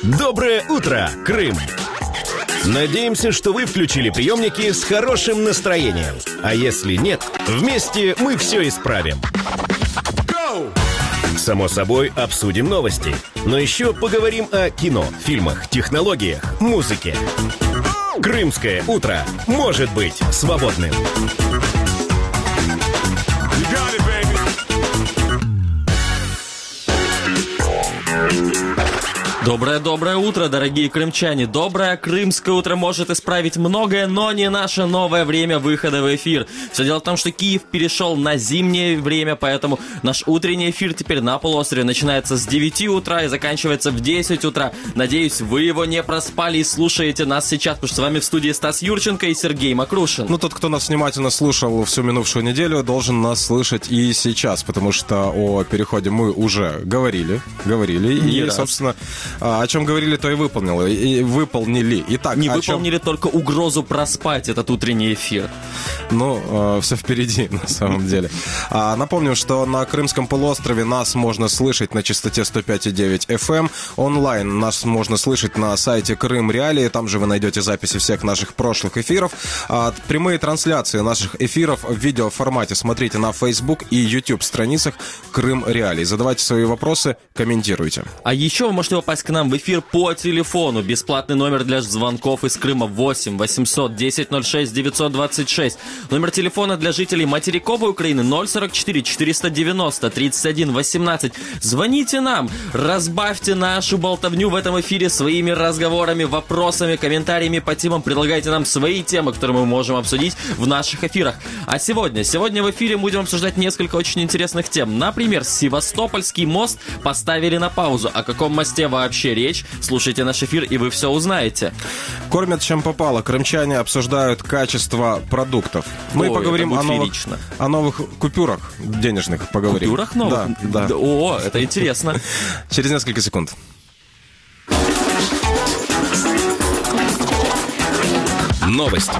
Доброе утро, Крым! Надеемся, что вы включили приемники с хорошим настроением. А если нет, вместе мы все исправим. Само собой, обсудим новости. Но еще поговорим о кино, фильмах, технологиях, музыке. Крымское утро может быть свободным. Доброе утро, дорогие крымчане. Доброе крымское утро может исправить многое, но не наше новое время выхода в эфир. Все дело в том, что Киев перешел на зимнее время, поэтому наш утренний эфир теперь на полуострове начинается с 9 утра и заканчивается в 10 утра. Надеюсь, вы его не проспали и слушаете нас сейчас, потому что с вами в студии Стас Юрченко и Сергей Макрушин. Ну, тот, кто нас внимательно слушал всю минувшую неделю, должен нас слышать и сейчас, потому что о переходе мы уже говорили, и, собственно... О чем говорили, то и выполнили. Итак, не выполнили только угрозу проспать этот утренний эфир. Ну, все впереди, на самом деле. Напомню, что на Крымском полуострове нас можно слышать на частоте 105,9 FM. Онлайн нас можно слышать на сайте Крым Реалии. Там же вы найдете записи всех наших прошлых эфиров. Прямые трансляции наших эфиров в видеоформате смотрите на Facebook и YouTube страницах Крым Реалии. Задавайте свои вопросы, комментируйте. А еще вы можете попасть к нам в эфир по телефону. Бесплатный номер для звонков из Крыма 8 800 10 06 926. Номер телефона для жителей материковой Украины 044 490 31 18. Звоните нам, разбавьте нашу болтовню в этом эфире своими разговорами, вопросами, комментариями по темам. Предлагайте нам свои темы, которые мы можем обсудить в наших эфирах. А сегодня в эфире будем обсуждать несколько очень интересных тем. Например, Севастопольский мост поставили на паузу. О каком мосте вообще речь? Слушайте наш эфир, и вы все узнаете. Кормят чем попало. Крымчане обсуждают качество продуктов. Мы поговорим о новых купюрах денежных. Поговорим. Купюрах новых? Да. О, это интересно. Через несколько секунд. Новости.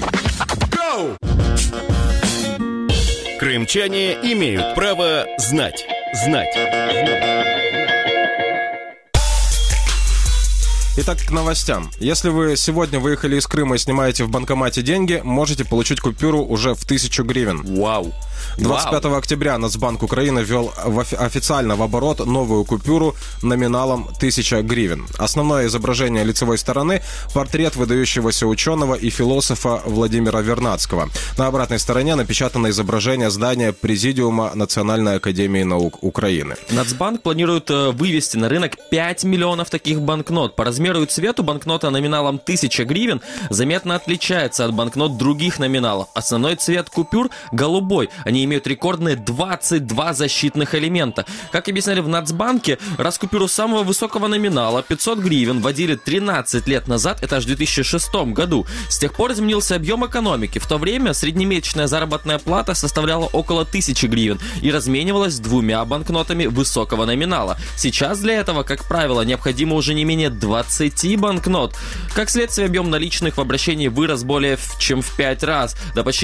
Крымчане имеют право знать. Итак, к новостям. Если вы сегодня выехали из Крыма и снимаете в банкомате деньги, можете получить купюру уже в 1000 гривен. Вау! 25 октября Нацбанк Украины ввел официально в оборот новую купюру номиналом 1000 гривен. Основное изображение лицевой стороны – портрет выдающегося ученого и философа Владимира Вернадского. На обратной стороне напечатано изображение здания Президиума Национальной академии наук Украины. Нацбанк планирует вывести на рынок 5 миллионов таких банкнот. По размеру и цвету банкнота номиналом 1000 гривен заметно отличается от банкнот других номиналов. Основной цвет купюр – голубой. Они имеют рекордные 22 защитных элемента. Как объясняли в Нацбанке, раз купюру самого высокого номинала 500 гривен вводили 13 лет назад, это аж в 2006 году. С тех пор изменился объем экономики. В то время среднемесячная заработная плата составляла около 1000 гривен и разменивалась двумя банкнотами высокого номинала. Сейчас для этого, как правило, необходимо уже не менее 20 банкнот. Как следствие, объем наличных в обращении вырос более чем в 5 раз, до почти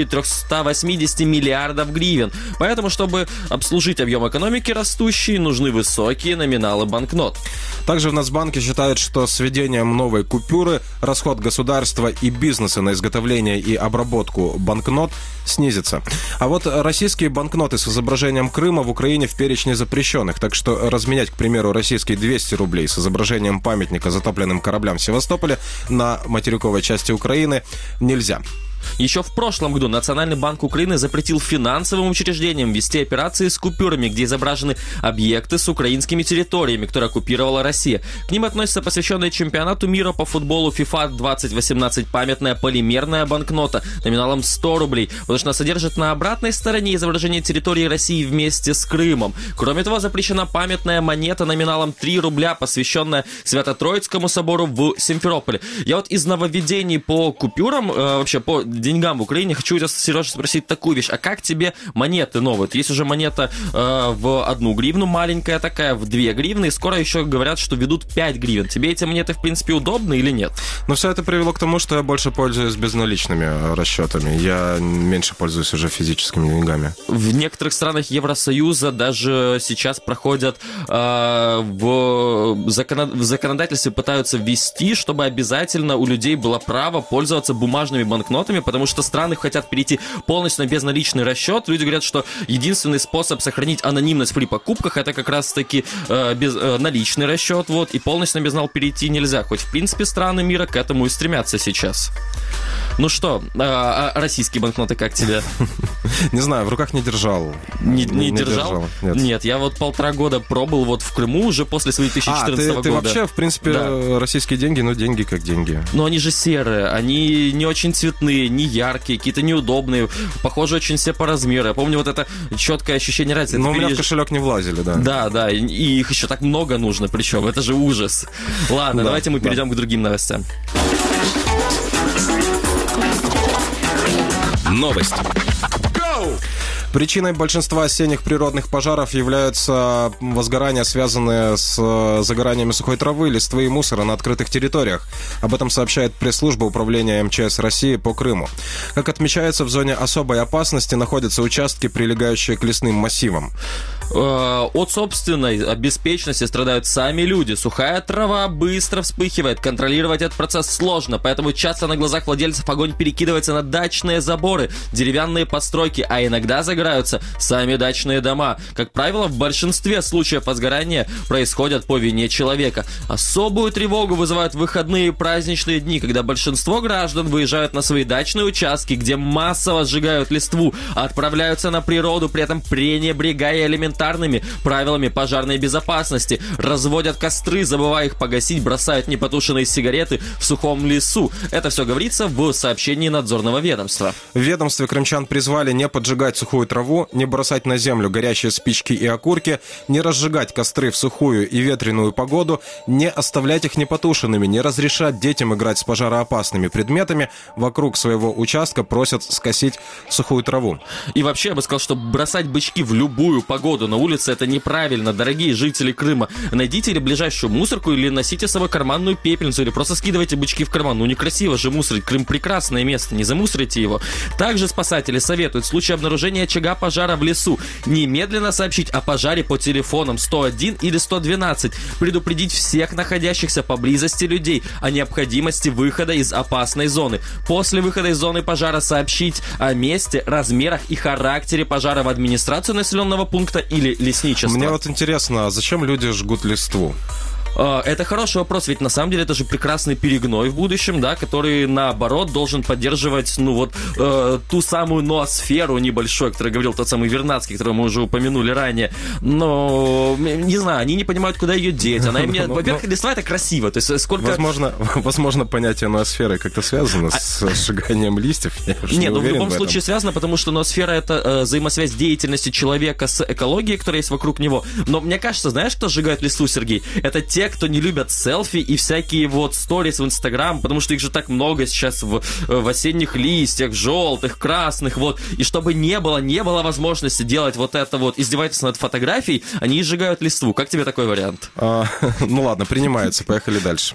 380 миллиардов гривен. Поэтому, чтобы обслужить объем экономики растущий, нужны высокие номиналы банкнот. Также в Нацбанке считают, что с введением новой купюры расход государства и бизнеса на изготовление и обработку банкнот снизится. А вот российские банкноты с изображением Крыма в Украине в перечне запрещенных, так что разменять, к примеру, российские 200 рублей с изображением памятника затопленным кораблям в Севастополе на материковой части Украины нельзя. Еще в прошлом году Национальный банк Украины запретил финансовым учреждениям вести операции с купюрами, где изображены объекты с украинскими территориями, которые оккупировала Россия. К ним относятся посвященная чемпионату мира по футболу FIFA 2018 памятная полимерная банкнота номиналом 100 рублей, потому что она содержит на обратной стороне изображение территории России вместе с Крымом. Кроме того, запрещена памятная монета номиналом 3 рубля, посвященная Свято-Троицкому собору в Симферополе. Я вот из нововведений по купюрам, вообще по деньгам в Украине, хочу у тебя, Сережа, спросить такую вещь. А как тебе монеты новые? Есть уже монета в 1 гривну, маленькая такая, в 2 гривны, и скоро еще говорят, что ведут 5 гривен. Тебе эти монеты, в принципе, удобны или нет? Но все это привело к тому, что я больше пользуюсь безналичными расчетами. Я меньше пользуюсь уже физическими деньгами. В некоторых странах Евросоюза даже сейчас проходят в законодательстве пытаются ввести, чтобы обязательно у людей было право пользоваться бумажными банкнотами, потому что страны хотят перейти полностью на безналичный расчет. Люди говорят, что единственный способ сохранить анонимность при покупках — это как раз-таки наличный расчет, вот, и полностью на безнал перейти нельзя. Хоть, в принципе, страны мира к этому и стремятся сейчас. Ну что, российские банкноты как тебе? Не знаю, в руках не держал. Не держал? Нет, я вот 1,5 года пробыл вот в Крыму уже после своей 2014 года. Ты вообще, в принципе, да. Российские деньги, ну, деньги как деньги. Но они же серые, они не очень цветные, не яркие, какие-то неудобные, похожи очень все по размеру. Я помню вот это четкое ощущение разницы. Но у меня в кошелек не влазили, да. Да, и их еще так много нужно, причем, это же ужас. Ладно, давайте мы перейдем к другим новостям. Новости. Причиной большинства осенних природных пожаров являются возгорания, связанные с загораниями сухой травы, листвы и мусора на открытых территориях. Об этом сообщает пресс-служба управления МЧС России по Крыму. Как отмечается, в зоне особой опасности находятся участки, прилегающие к лесным массивам. От собственной беспечности страдают сами люди. Сухая трава быстро вспыхивает. Контролировать этот процесс сложно, поэтому часто на глазах владельцев огонь перекидывается на дачные заборы, деревянные постройки, а иногда загораются сами дачные дома. Как правило, в большинстве случаев возгорания происходят по вине человека. Особую тревогу вызывают выходные и праздничные дни, когда большинство граждан выезжают на свои дачные участки, где массово сжигают листву, отправляются на природу, при этом пренебрегая элементарными правилами пожарной безопасности, разводят костры, забывая их погасить, бросают непотушенные сигареты в сухом лесу. Это все говорится в сообщении надзорного ведомства. В ведомстве крымчан призвали не поджигать сухую траву, не бросать на землю горящие спички и окурки, не разжигать костры в сухую и ветреную погоду, не оставлять их непотушенными, не разрешать детям играть с пожароопасными предметами. Вокруг своего участка просят скосить сухую траву. И вообще, я бы сказал, что бросать бычки в любую погоду на улице — это неправильно. Дорогие жители Крыма, найдите или ближайшую мусорку, или носите с собой карманную пепельницу, или просто скидывайте бычки в карман. Ну, некрасиво же мусорить. Крым — прекрасное место, не замусорите его. Также спасатели советуют в случае обнаружения очага пожара в лесу немедленно сообщить о пожаре по телефонам 101 или 112, предупредить всех находящихся поблизости людей о необходимости выхода из опасной зоны. После выхода из зоны пожара сообщить о месте, размерах и характере пожара в администрацию населенного пункта или лесничество. Мне вот интересно, а зачем люди жгут листву? Это хороший вопрос, ведь на самом деле это же прекрасный перегной в будущем, да, который, наоборот, должен поддерживать, ту самую ноосферу небольшой, о которой говорил тот самый Вернадский, которого мы уже упомянули ранее. Но, не знаю, они не понимают, куда ее деть. Во-первых, листва — это красиво, то есть сколько... Возможно, понятие ноосферы как-то связано с сжиганием листьев. Нет, в любом случае связано, потому что ноосфера — это взаимосвязь деятельности человека с экологией, которая есть вокруг него. Но мне кажется, знаешь, кто сжигает листву, Сергей? Это те, кто не любят селфи и всякие вот сторис в Инстаграм, потому что их же так много сейчас в осенних листьях, желтых, красных, вот. И чтобы не было возможности делать вот это вот издевательство над фотографией, они сжигают листву. Как тебе такой вариант? Ну ладно, принимается. Поехали дальше.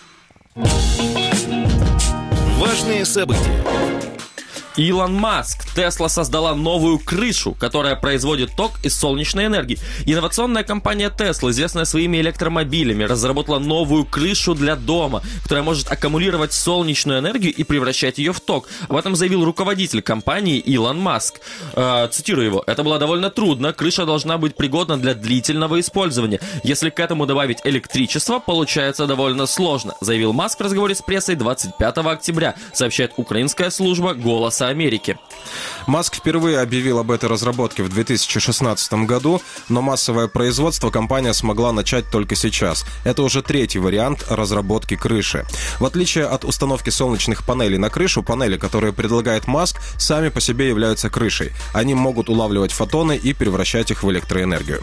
Важные события. Илон Маск. Тесла создала новую крышу, которая производит ток из солнечной энергии. Инновационная компания Tesla, известная своими электромобилями, разработала новую крышу для дома, которая может аккумулировать солнечную энергию и превращать ее в ток. Об этом заявил руководитель компании Илон Маск. Цитирую его. «Это было довольно трудно. Крыша должна быть пригодна для длительного использования. Если к этому добавить электричество, получается довольно сложно», заявил Маск в разговоре с прессой 25 октября, сообщает украинская служба «Голоса Америки». Маск впервые объявил об этой разработке в 2016 году, но массовое производство компания смогла начать только сейчас. Это уже третий вариант разработки крыши. В отличие от установки солнечных панелей на крышу, панели, которые предлагает Маск, сами по себе являются крышей. Они могут улавливать фотоны и превращать их в электроэнергию.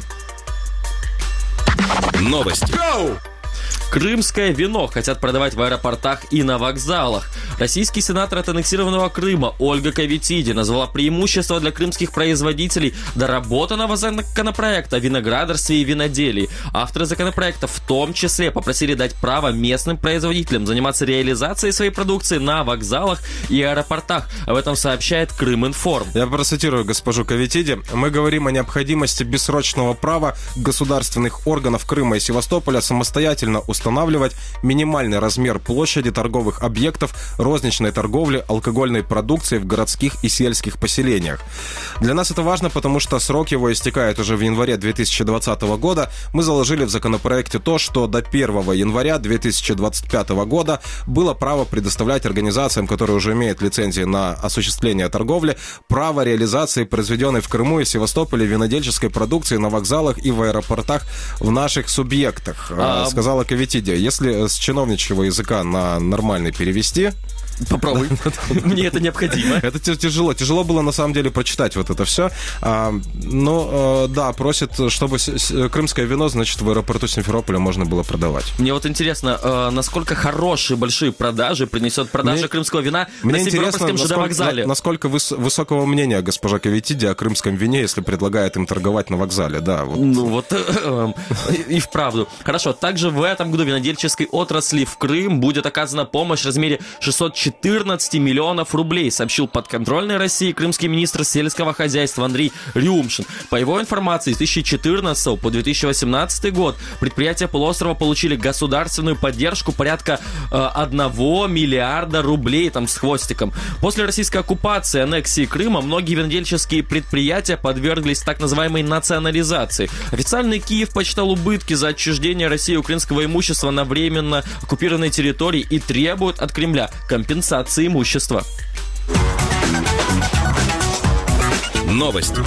Новости. Крымское вино хотят продавать в аэропортах и на вокзалах. Российский сенатор от аннексированного Крыма Ольга Кавитиди назвала преимущество для крымских производителей доработанного законопроекта о виноградарстве и виноделии. Авторы законопроекта в том числе попросили дать право местным производителям заниматься реализацией своей продукции на вокзалах и аэропортах. Об этом сообщает Крыминформ. Я процитирую госпожу Кавитиди. «Мы говорим о необходимости бессрочного права государственных органов Крыма и Севастополя самостоятельно устанавливать минимальный размер площади торговых объектов розничной торговли алкогольной продукцией в городских и сельских поселениях. Для нас это важно, потому что срок его истекает уже в январе 2020 года. Мы заложили в законопроекте то, что до 1 января 2025 года было право предоставлять организациям, которые уже имеют лицензии на осуществление торговли, право реализации произведенной в Крыму и Севастополе винодельческой продукции на вокзалах и в аэропортах в наших субъектах», сказала Кавитиди. Если с чиновничьего языка на нормальный перевести... Попробуй. Мне это необходимо. Это тяжело. Тяжело было, на самом деле, прочитать вот это все. Но, да, просят, чтобы крымское вино, значит, в аэропорту Симферополя можно было продавать. Мне вот интересно, насколько хорошие, большие продажи принесет продажа крымского вина на Симферопольском ЖД-вокзале. Насколько высокого мнения госпожа Кавитиди о крымском вине, если предлагает им торговать на вокзале, да. Вот. Ну вот, и вправду. Хорошо, также в этом году винодельческой отрасли в Крым будет оказана помощь в размере 614 миллионов рублей, сообщил подконтрольной России крымский министр сельского хозяйства Андрей Рюмшин. По его информации, с 2014 по 2018 год предприятия полуострова получили государственную поддержку порядка 1 миллиарда рублей, там с хвостиком. После российской оккупации, аннексии Крыма, многие винодельческие предприятия подверглись так называемой национализации. Официальный Киев посчитал убытки за отчуждение России украинского имущества на временно оккупированной территории и требует от Кремля компенсации имущества. Новости.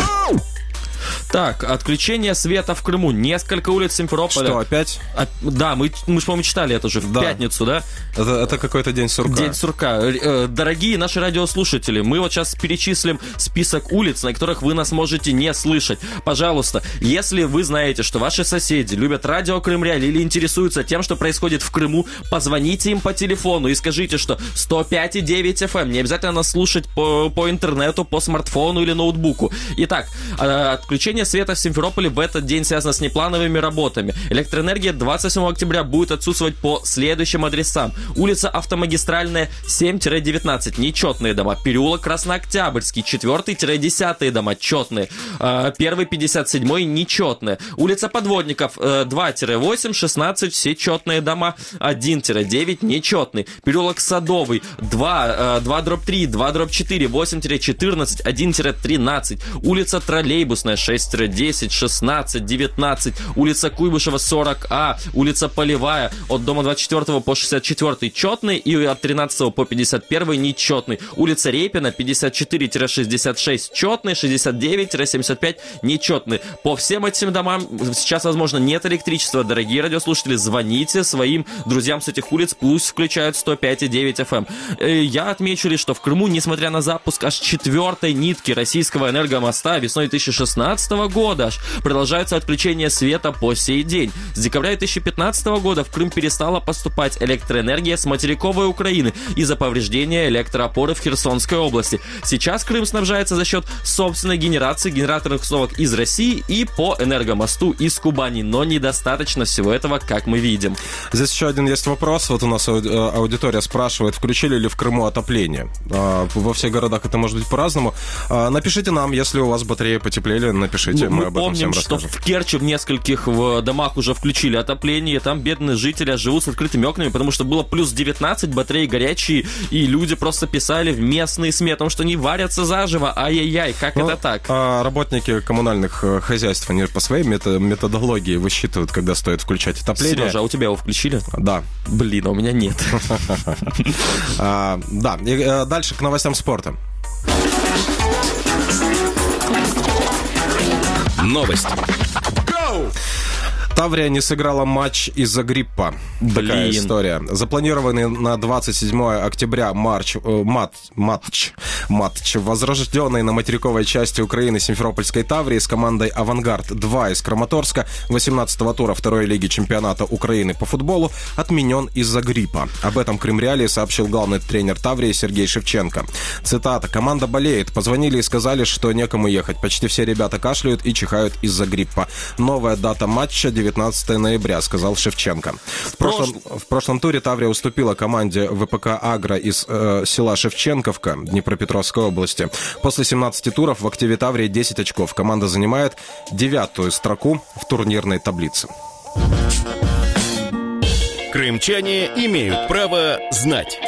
Так, отключение света в Крыму. Несколько улиц Симферополя. Что, опять? Да, мы же, по-моему, читали это уже в пятницу, да? Это какой-то день сурка. День сурка. Дорогие наши радиослушатели, мы вот сейчас перечислим список улиц, на которых вы нас можете не слышать. Пожалуйста, если вы знаете, что ваши соседи любят радио Крым-Реаль или интересуются тем, что происходит в Крыму, позвоните им по телефону и скажите, что 105,9 FM. Не обязательно нас слушать по интернету, по смартфону или ноутбуку. Итак, отключение света в Симферополе в этот день связано с неплановыми работами. Электроэнергия 27 октября будет отсутствовать по следующим адресам. Улица Автомагистральная, 7-19, нечетные дома. Переулок Краснооктябрьский, 4-10 дома, четные. 1-57, нечетные. Улица Подводников, 2-8, 16, все четные дома. 1-9, нечетный. Переулок Садовый, 2-3, 2-4, 8-14, 1-13. Улица Троллейбусная, 6-10, 16, 19, улица Куйбышева, 40А, улица Полевая, от дома 24 по 64 четный и от 13 по 51 нечетный. Улица Репина, 54-66 четный, 69-75 нечетный. По всем этим домам сейчас, возможно, нет электричества. Дорогие радиослушатели, звоните своим друзьям с этих улиц, пусть включают 105,9 FM. Я отмечу лишь, что в Крыму, несмотря на запуск аж 4-й нитки российского энергомоста весной 2016 года, аж продолжается отключение света по сей день. С декабря 2015 года в Крым перестала поступать электроэнергия с материковой Украины из-за повреждения электроопоры в Херсонской области. Сейчас Крым снабжается за счет собственной генерации генераторных установок из России и по энергомосту из Кубани, но недостаточно всего этого, как мы видим. Здесь еще один есть вопрос. Вот у нас аудитория спрашивает, включили ли в Крыму отопление. Во всех городах это может быть по-разному. Напишите нам, если у вас батареи потеплели, напишите, мы об этом всем расскажем. Что в Керчи в нескольких домах уже включили отопление, и там бедные жители живут с открытыми окнами, потому что было плюс 19, батареи горячие, и люди просто писали в местные СМИ о том, что они варятся заживо. Ай-яй-яй, как это так? Работники коммунальных хозяйств, они по своей методологии высчитывают, когда стоит включать отопление. Сережа, а у тебя его включили? Да. Блин, а у меня нет. Да, и дальше к новостям спорта. Новости. Таврия не сыграла матч из-за гриппа. Такая история. Запланированный на 27 октября матч, возрожденный на материковой части Украины Симферопольской Таврии с командой «Авангард-2» из Краматорска 18-го тура второй лиги чемпионата Украины по футболу отменен из-за гриппа. Об этом Крым Реалии сообщил главный тренер Таврии Сергей Шевченко. Цитата: «Команда болеет. Позвонили и сказали, что некому ехать. Почти все ребята кашляют и чихают из-за гриппа. Новая дата матча 19 ноября», сказал Шевченко. В прошлом туре Таврия уступила команде ВПК «Агро» из села Шевченковка Днепропетровской области. После 17 туров в активе Таврии 10 очков. Команда занимает 9-ю строку в турнирной таблице. Крымчане имеют право знать.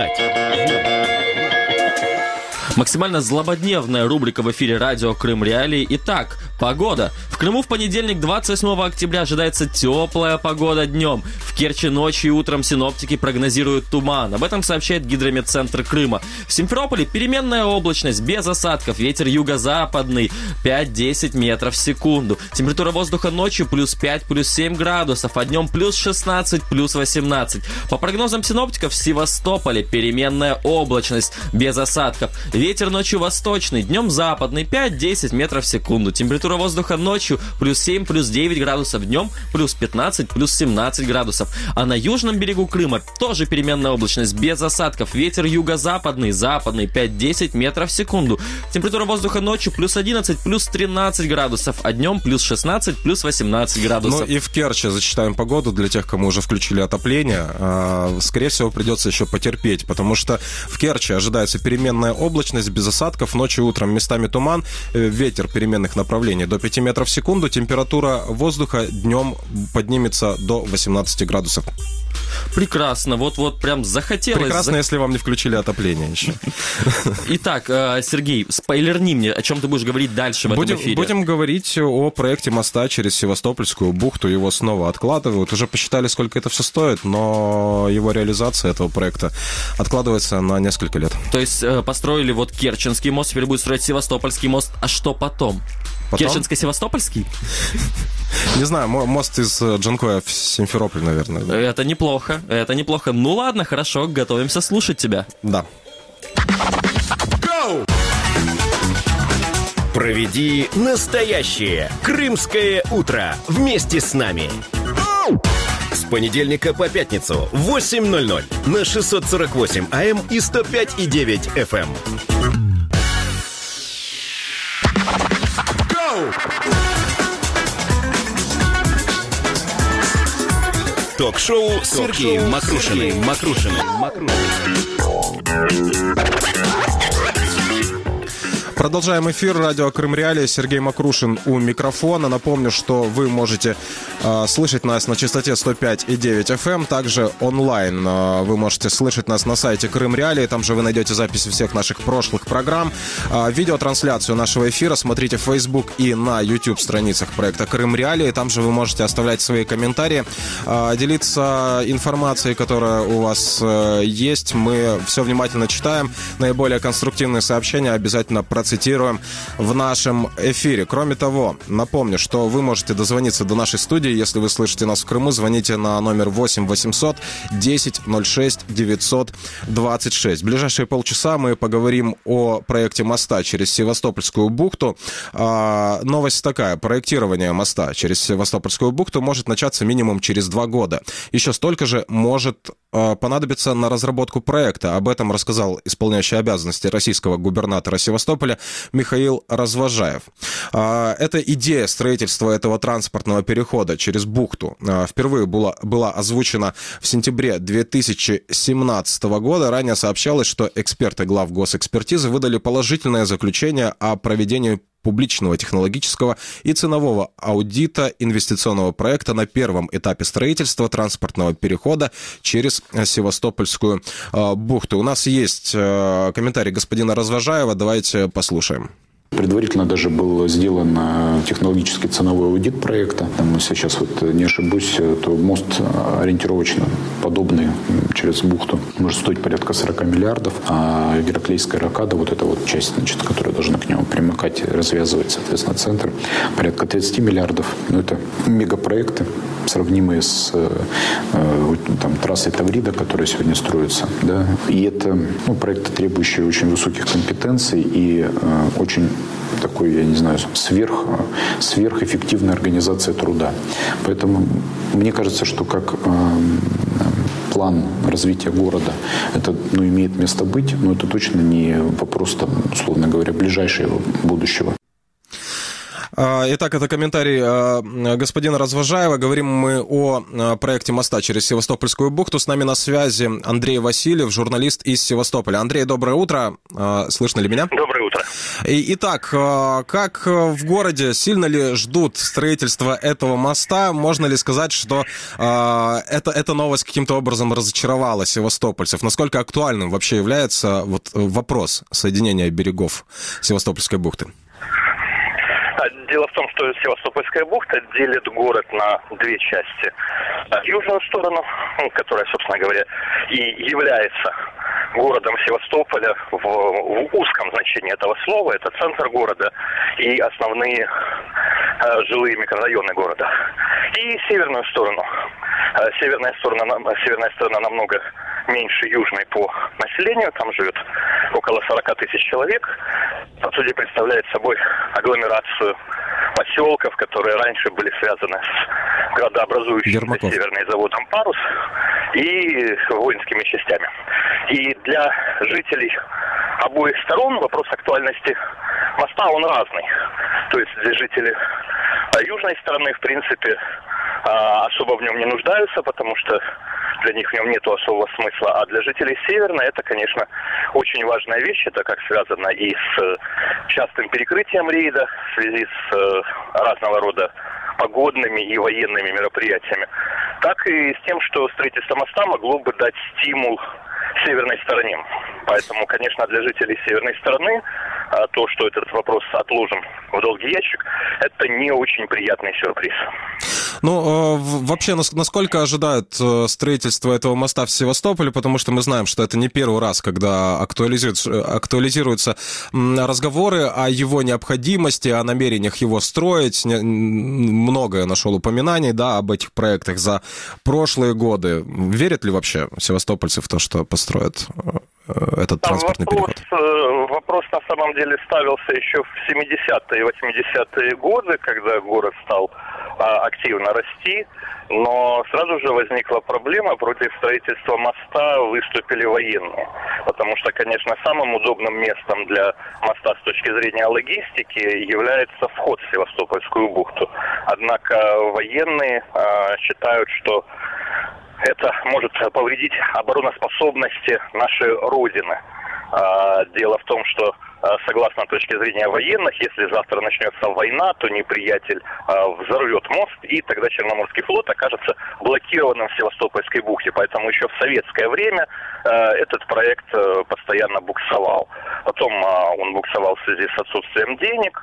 Максимально злободневная рубрика в эфире радио Крым Реалии. Итак, погода. В Крыму в понедельник, 28 октября, ожидается теплая погода днем. В Керчи ночью и утром синоптики прогнозируют туман. Об этом сообщает Гидрометцентр Крыма. В Симферополе переменная облачность, без осадков. Ветер юго-западный 5-10 метров в секунду. Температура воздуха ночью плюс 5, плюс 7 градусов, а днем плюс 16, плюс 18. По прогнозам синоптиков, в Севастополе переменная облачность, без осадков. Ветер ночью восточный, днем западный 5-10 метров в секунду. Температура воздуха ночью плюс 7, плюс 9 градусов, днем плюс 15, плюс 17 градусов. А на южном берегу Крыма тоже переменная облачность, без осадков. Ветер юго-западный, западный 5-10 метров в секунду. Температура воздуха ночью плюс 11, плюс 13 градусов, а днем плюс 16, плюс 18 градусов. Ну и в Керчи зачитаем погоду для тех, кому уже включили отопление. Скорее всего, придется еще потерпеть, потому что в Керчи ожидается переменная облачность, без осадков, ночью и утром местами туман, ветер переменных направлений до 5 метров в секунду, температура воздуха днем поднимется до 18 градусов. Прекрасно, вот прям захотелось. Прекрасно, если вам не включили отопление еще. Итак, Сергей, спойлерни мне, о чем ты будешь говорить дальше в этом эфире. Будем говорить о проекте моста через Севастопольскую бухту. Его снова откладывают. Уже посчитали, сколько это все стоит, но его реализация этого проекта откладывается на несколько лет. То есть построили вот Керченский мост, теперь будет строить Севастопольский мост. А что потом? Керченско-Севастопольский? Не знаю, мост из Джанкоя в Симферополь, наверное. Да. Это неплохо. Ну ладно, хорошо, готовимся слушать тебя. Да. Go! Проведи настоящее крымское утро вместе с нами. С понедельника по пятницу в 8:00 на 648 АМ и 105,9 FM. Ток-шоу с Сергеем Макрушиным. Продолжаем эфир. Радио Крым Реалии. Сергей Макрушин у микрофона. Напомню, что вы можете слышать нас на частоте 105,9 FM. Также онлайн вы можете слышать нас на сайте Крым Реалии. Там же вы найдете записи всех наших прошлых программ. Видеотрансляцию нашего эфира смотрите в Facebook и на YouTube страницах проекта Крым Реалии. Там же вы можете оставлять свои комментарии, делиться информацией, которая у вас есть. Мы все внимательно читаем. Наиболее конструктивные сообщения обязательно процитируем в нашем эфире. Кроме того, напомню, что вы можете дозвониться до нашей студии. Если вы слышите нас в Крыму, звоните на номер 8 800 10 06 926. В ближайшие полчаса мы поговорим о проекте моста через Севастопольскую бухту. Новость такая. Проектирование моста через Севастопольскую бухту может начаться минимум через 2 года. Еще столько же может понадобится на разработку проекта. Об этом рассказал исполняющий обязанности российского губернатора Севастополя Михаил Развожаев. Эта идея строительства этого транспортного перехода через бухту впервые была озвучена в сентябре 2017 года. Ранее сообщалось, что эксперты главгосэкспертизы выдали положительное заключение о проведении публичного технологического и ценового аудита инвестиционного проекта на первом этапе строительства транспортного перехода через Севастопольскую бухту. У нас есть комментарий господина Развожаева, давайте послушаем. Предварительно даже был сделан технологический ценовой аудит проекта. Там, сейчас не ошибусь, то мост ориентировочно подобный через бухту может стоить порядка 40 миллиардов, а Гераклейская рокада, вот эта вот часть, значит, которая должна к нему примыкать, развязывать, соответственно, центр, порядка 30 миллиардов. Ну, это мегапроекты, сравнимые с там, трассой Таврида, которая сегодня строится. Да? И это проекты, требующие очень высоких компетенций и очень такой, я не знаю, сверхэффективная организация труда. Поэтому мне кажется, что как план развития города это имеет место быть, но это точно не вопрос, там, условно говоря, ближайшего будущего. Итак, это комментарий господина Развожаева. Говорим мы о проекте моста через Севастопольскую бухту. С нами на связи Андрей Васильев, журналист из Севастополя. Андрей, доброе утро. Слышно ли меня? Доброе утро. Итак, как в городе, сильно ли ждут строительства этого моста? Можно ли сказать, что эта новость каким-то образом разочаровала севастопольцев? Насколько актуальным вообще является вопрос соединения берегов Севастопольской бухты? Дело в том, что Севастопольская бухта делит город на две части. Южную сторону, которая, собственно говоря, и является городом Севастополя в узком значении этого слова, это центр города и основные жилые микрорайоны города. И северную сторону. Северная сторона намного меньше южной по населению, там живет около 40 тысяч человек. По сути, представляет собой агломерацию поселков, которые раньше были связаны с градообразующим северным заводом «Парус» и воинскими частями. И для жителей обоих сторон вопрос актуальности моста, он разный. То есть для жителей южной стороны, в принципе, особо в нем не нуждаются, потому что для них в нем нет особого смысла. А для жителей Северной это, конечно, очень важная вещь, так как связано и с частым перекрытием рейда в связи с разного рода погодными и военными мероприятиями, так и с тем, что строительство моста могло бы дать стимул северной стороне. Поэтому, конечно, для жителей северной стороны то, что этот вопрос отложен в долгий ящик, это не очень приятный сюрприз. Ну, вообще, насколько ожидают строительство этого моста в Севастополе, потому что мы знаем, что это не первый раз, когда актуализируются разговоры о его необходимости, о намерениях его строить. Многое нашел упоминаний, да, об этих проектах за прошлые годы. Верят ли вообще севастопольцы в то, что построят этот транспортный переход? Вопрос на самом деле ставился еще в 70-е и 80-е годы, когда город стал активно расти, но сразу же возникла проблема: против строительства моста выступили военные. Потому что, конечно, самым удобным местом для моста с точки зрения логистики является вход в Севастопольскую бухту. Однако военные считают, что это может повредить обороноспособности нашей Родины. Дело в том, что согласно точке зрения военных, если завтра начнется война, то неприятель взорвет мост, и тогда Черноморский флот окажется блокированным в Севастопольской бухте. Поэтому еще в советское время этот проект постоянно буксовал. Потом он буксовал в связи с отсутствием денег.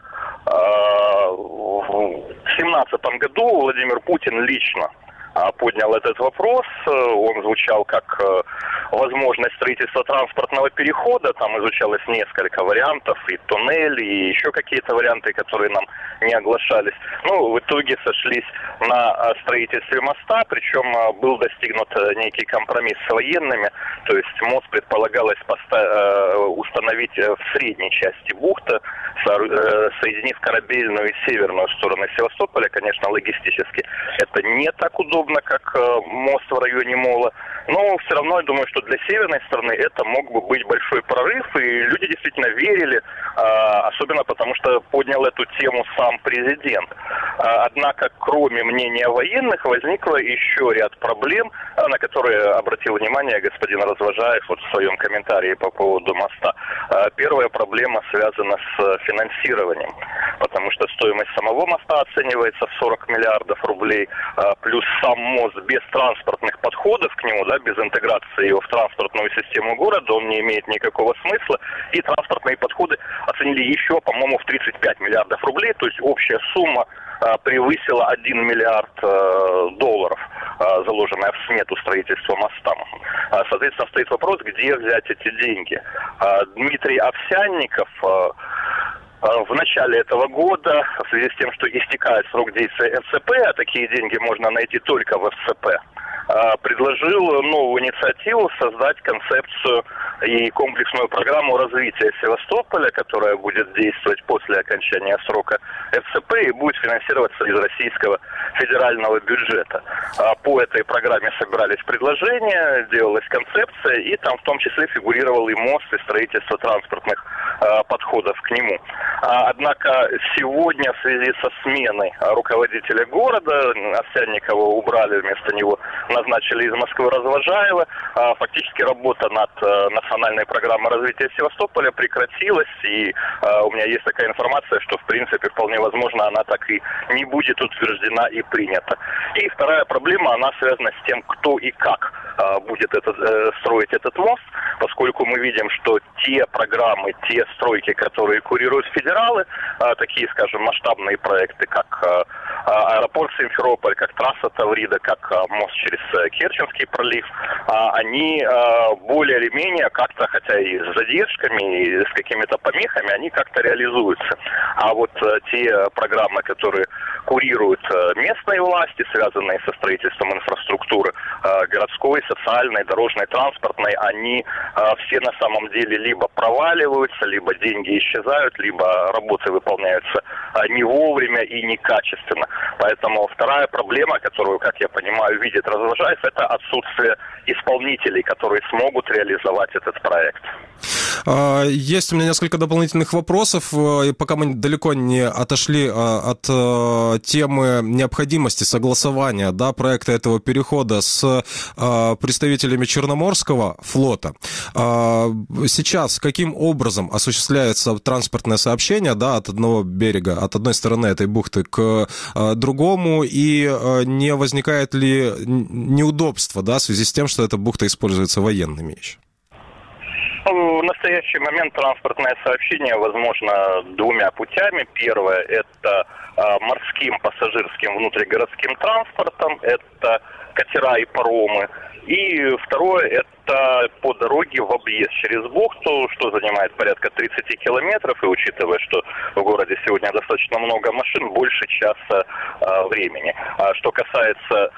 В 2017 году Владимир Путин лично поднял этот вопрос. Он звучал как возможность строительства транспортного перехода. Там изучалось несколько вариантов, и туннель, и еще какие-то варианты, которые нам не оглашались. Ну, в итоге сошлись на строительстве моста, причем был достигнут некий компромисс с военными. То есть мост предполагалось установить в средней части бухты, соединив корабельную и северную стороны Севастополя. Конечно, логистически это не так удобно, как мост в районе Мола. Но все равно, я думаю, что для северной стороны это мог бы быть большой прорыв, и люди действительно верили, особенно потому, что поднял эту тему сам президент. Однако, кроме мнения военных, возникло еще ряд проблем, на которые обратил внимание господин Развожаев вот в своем комментарии по поводу моста. Первая проблема связана с финансированием, потому что стоимость самого моста оценивается в 40 миллиардов рублей, плюс сам мост без транспортных подходов к нему, да, без интеграции его в транспортную систему города, он не имеет никакого смысла, и транспортные подходы оценили еще, по-моему, в 35 миллиардов рублей, то есть общая сумма превысила 1 миллиард долларов, заложенная в смету строительства моста. Соответственно, стоит вопрос, где взять эти деньги. Дмитрий Овсянников в начале этого года, в связи с тем, что истекает срок действия ФСП, а такие деньги можно найти только в ФСП, предложил новую инициативу создать концепцию и комплексную программу развития Севастополя, которая будет действовать после окончания срока ФСП и будет финансироваться из российского федерального бюджета. По этой программе собирались предложения, делалась концепция, и там в том числе фигурировал и мост, и строительство транспортных подходов к нему. Однако сегодня в связи со сменой руководителя города, Овсянникова убрали, вместо него назначили из Москвы Развожаева, фактически работа над национальной программой развития Севастополя прекратилась, и у меня есть такая информация, что в принципе вполне возможно она так и не будет утверждена и принята. И вторая проблема, она связана с тем, кто и как будет строить этот мост, поскольку мы видим, что те программы, те стройки, которые курируют федералы, такие, скажем, масштабные проекты, как аэропорт Симферополь, как трасса Таврида, как мост через Керченский пролив, они более или менее как-то, хотя и с задержками, и с какими-то помехами, они как-то реализуются. А вот те программы, которые курируют местные власти, связанные со строительством инфраструктуры городской, социальной, дорожной, транспортной, они все на самом деле либо проваливаются, либо деньги исчезают, либо работы выполняются не вовремя и некачественно. Поэтому вторая проблема, которую, как я понимаю, видит Развожаев, это отсутствие исполнителей, которые смогут реализовать этот проект. Есть у меня несколько дополнительных вопросов, и пока мы далеко не отошли от темы необходимости согласования, да, проекта этого перехода с представителями Черноморского флота. Сейчас каким образом осуществляется транспортное сообщение, да, от одного берега, от одной стороны этой бухты к другому, и не возникает ли неудобства, да, в связи с тем, что эта бухта используется военными еще? В настоящий момент транспортное сообщение возможно двумя путями. Первое – это морским пассажирским внутригородским транспортом, это катера и паромы. И второе – это по дороге в объезд через бухту, что занимает порядка 30 километров. И учитывая, что в городе сегодня достаточно много машин, больше часа времени. А что касается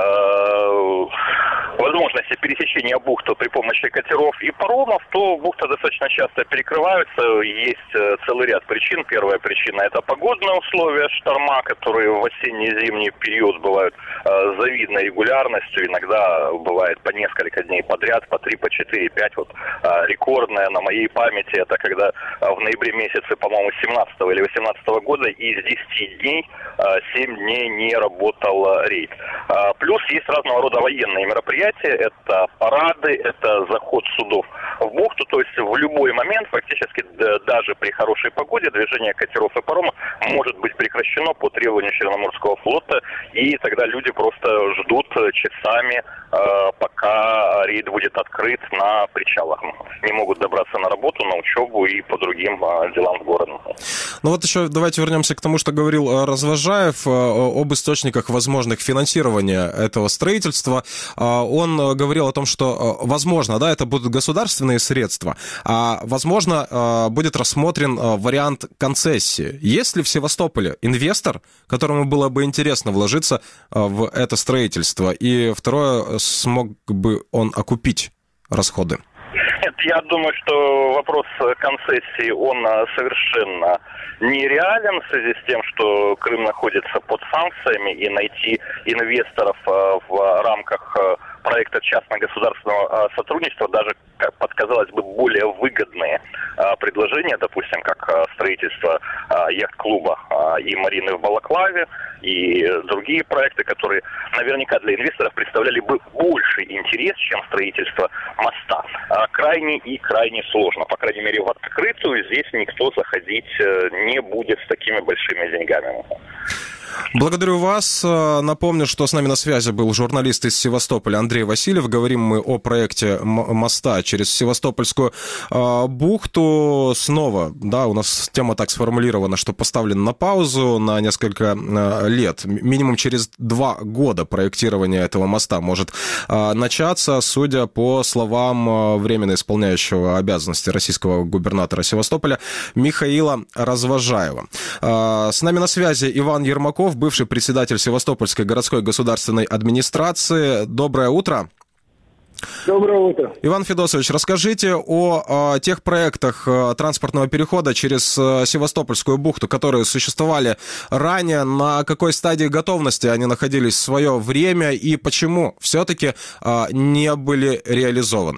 возможности пересечения бухты при помощи катеров и паромов, то бухта достаточно часто перекрываются. Есть целый ряд причин. Первая причина – это погодные условия, шторма, которые в осенний и зимний период бывают с завидной регулярностью. Иногда бывает по несколько дней подряд, по 3, по 4, 5. Вот рекордная на моей памяти – это когда в ноябре месяце, по-моему, 17 или 18 года из 10 дней 7 дней не работал рейд. Плюс есть разного рода военные мероприятия, это парады, это заход судов в бухту, то есть в любой момент, фактически даже при хорошей погоде, движение катеров и паромов может быть прекращено по требованию Черноморского флота, и тогда люди просто ждут часами, пока рейд будет открыт на причалах. Не могут добраться на работу, на учебу и по другим делам в городе. Ну вот еще давайте вернемся к тому, что говорил Развожаев об источниках возможных финансирования этого строительства. Он говорил о том, что возможно, да, это будут государственные средства, а возможно будет рассмотрен вариант концессии. Есть ли в Севастополе инвестор, которому было бы интересно вложиться в это строительство? И второе, смог бы он окупить расходы? Нет, я думаю, что вопрос концессии, он совершенно нереален в связи с тем, что Крым находится под санкциями, и найти инвесторов в рамках проекта частно-государственного сотрудничества даже, подказалось бы, более выгодные предложения, допустим, как строительство яхт-клуба и марины в Балаклаве, и другие проекты, которые наверняка для инвесторов представляли бы больший интерес, чем строительство моста. Крайне и крайне сложно. По крайней мере, в открытую здесь никто заходить не будет с такими большими деньгами. Благодарю вас. Напомню, что с нами на связи был журналист из Севастополя Андрей Васильев. Говорим мы о проекте моста через Севастопольскую бухту. Снова, да, у нас тема так сформулирована, что поставлен на паузу на несколько лет. Минимум через 2 года проектирование этого моста может начаться, судя по словам временно исполняющего обязанности российского губернатора Севастополя Михаила Развожаева. С нами на связи Иван Ермаков, бывший председатель Севастопольской городской государственной администрации. Доброе утро. Доброе утро. Иван Федосович, расскажите о тех проектах транспортного перехода через Севастопольскую бухту, которые существовали ранее, на какой стадии готовности они находились в свое время и почему все-таки не были реализованы?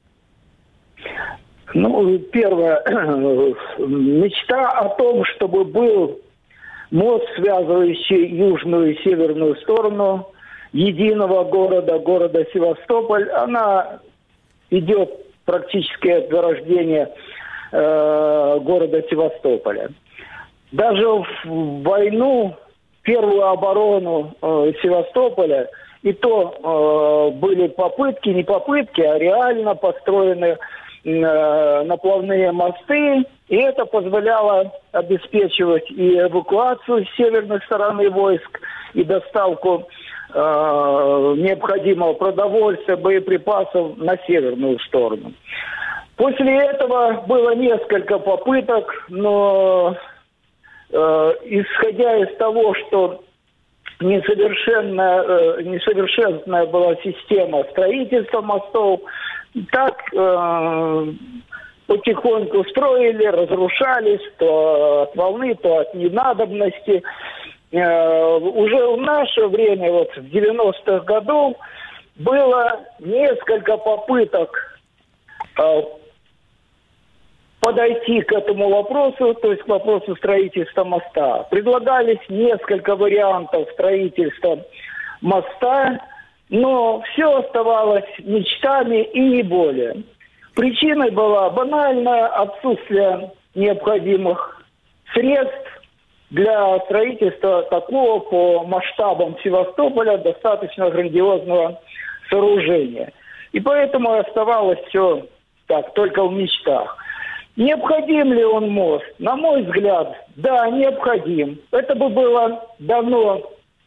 Ну, первое. Мечта о том, чтобы был мост, связывающий южную и северную сторону единого города Севастополь, она идет практически от зарождения города Севастополя. Даже в войну, первую оборону Севастополя, и то были попытки, не попытки, а реально построены наплавные мосты, и это позволяло обеспечивать и эвакуацию с северной стороны войск, и доставку необходимого продовольствия, боеприпасов на северную сторону. После этого было несколько попыток, но исходя из того, что несовершенная была система строительства мостов, так потихоньку строили, разрушались то от волны, то от ненадобности. Уже в наше время, вот в 90-х годах, было несколько попыток подойти к этому вопросу, то есть к вопросу строительства моста. Предлагались несколько вариантов строительства моста, но все оставалось мечтами и не более. Причиной было банальное отсутствие необходимых средств для строительства такого по масштабам Севастополя достаточно грандиозного сооружения. И поэтому оставалось все так, только в мечтах. Необходим ли он мост? На мой взгляд, да, необходим. Это бы было дано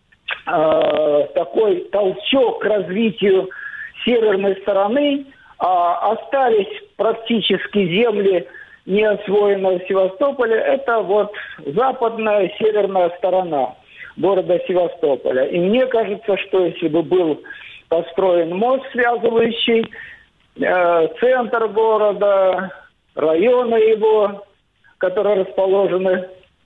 такой толчок к развитию северной стороны, а остались практически земли, не освоенные в Севастополе. Это вот западная, северная сторона города Севастополя. И мне кажется, что если бы был построен мост, связывающий центр города, районы его, которые расположены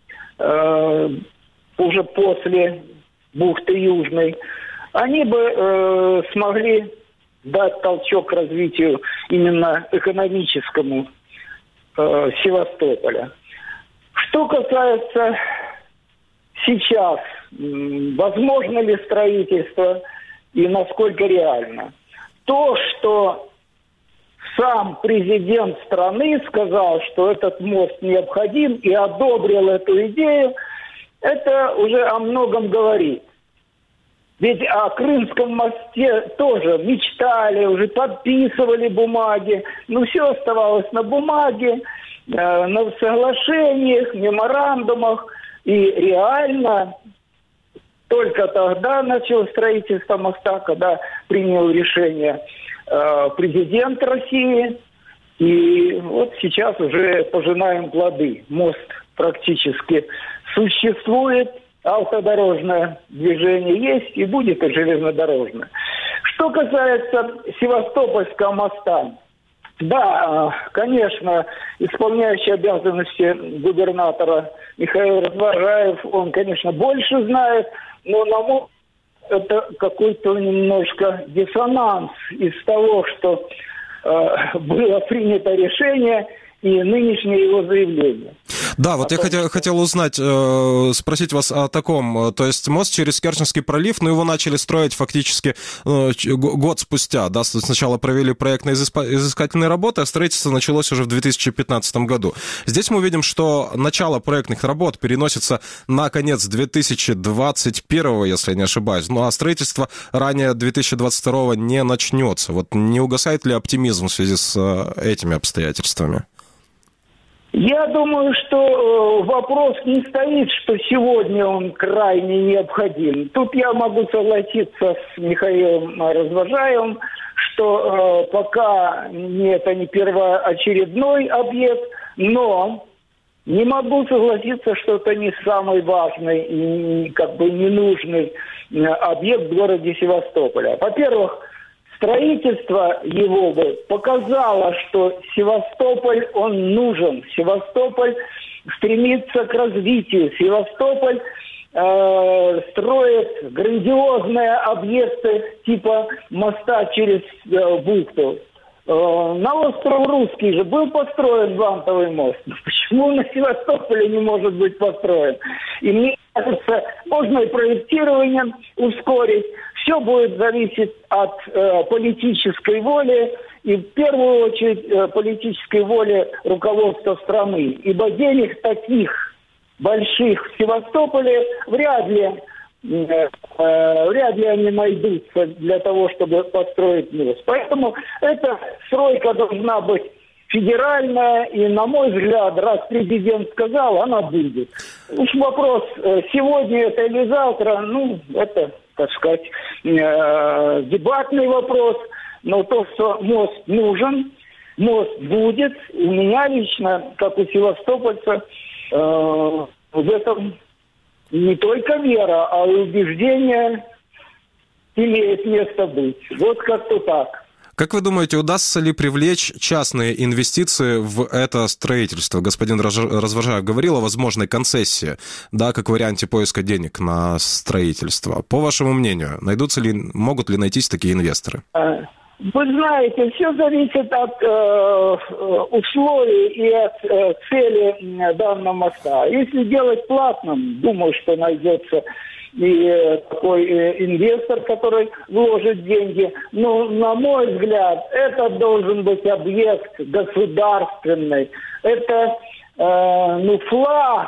уже после бухты Южной, они бы смогли дать толчок к развитию именно экономическому Севастополя. Что касается сейчас, возможно ли строительство и насколько реально, то, что сам президент страны сказал, что этот мост необходим и одобрил эту идею, это уже о многом говорит. Ведь о Крымском мосте тоже мечтали, уже подписывали бумаги, но все оставалось на бумаге, на соглашениях, меморандумах. И реально только тогда началось строительство моста, когда принял решение президент России. И вот сейчас уже пожинаем плоды. Мост практически существует, автодорожное движение есть и будет и железнодорожное. Что касается Севастопольского моста, да, конечно, исполняющий обязанности губернатора Михаил Развожаев, он, конечно, больше знает, но на мой это какой-то немножко диссонанс из того, что было принято решение и нынешнее его заявление. Да, вот я хотел узнать, спросить вас о таком. То есть мост через Керченский пролив, но его начали строить фактически год спустя. Да? Сначала провели проектно-изыскательные работы, а строительство началось уже в 2015 году. Здесь мы видим, что начало проектных работ переносится на конец 2021, если я не ошибаюсь. Ну а строительство ранее 2022 не начнется. Вот не угасает ли оптимизм в связи с этими обстоятельствами? Я думаю, что вопрос не стоит, что сегодня он крайне необходим. Тут я могу согласиться с Михаилом Развожаевым, что пока это не первоочередной объект, но не могу согласиться, что это не самый важный и как бы ненужный объект в городе Севастополя. Во-первых, строительство его бы показало, что Севастополь, он нужен. Севастополь стремится к развитию. Севастополь строит грандиозные объекты типа моста через бухту. На остров Русский же был построен вантовый мост. Почему на Севастополе не может быть построен? И мне кажется, можно и проектирование ускорить. Все будет зависеть от политической воли и в первую очередь политической воли руководства страны. Ибо денег таких больших в Севастополе вряд ли они найдутся для того, чтобы построить мост. Поэтому эта стройка должна быть федеральная, и, на мой взгляд, раз президент сказал, она будет. Уж вопрос, сегодня это или завтра, это, так сказать, дебатный вопрос, но то, что мост нужен, мост будет, у меня лично, как у севастопольца, в этом не только вера, а и убеждение имеет место быть. Вот как-то так. Как вы думаете, удастся ли привлечь частные инвестиции в это строительство? Господин Развожаев говорил о возможной концессии, да, как варианте поиска денег на строительство. По вашему мнению, могут ли найтись такие инвесторы? Вы знаете, все зависит от условий и от цели данного моста. Если делать платным, думаю, что найдется и такой инвестор, который вложит деньги. Но, на мой взгляд, это должен быть объект государственный. Это, флаг,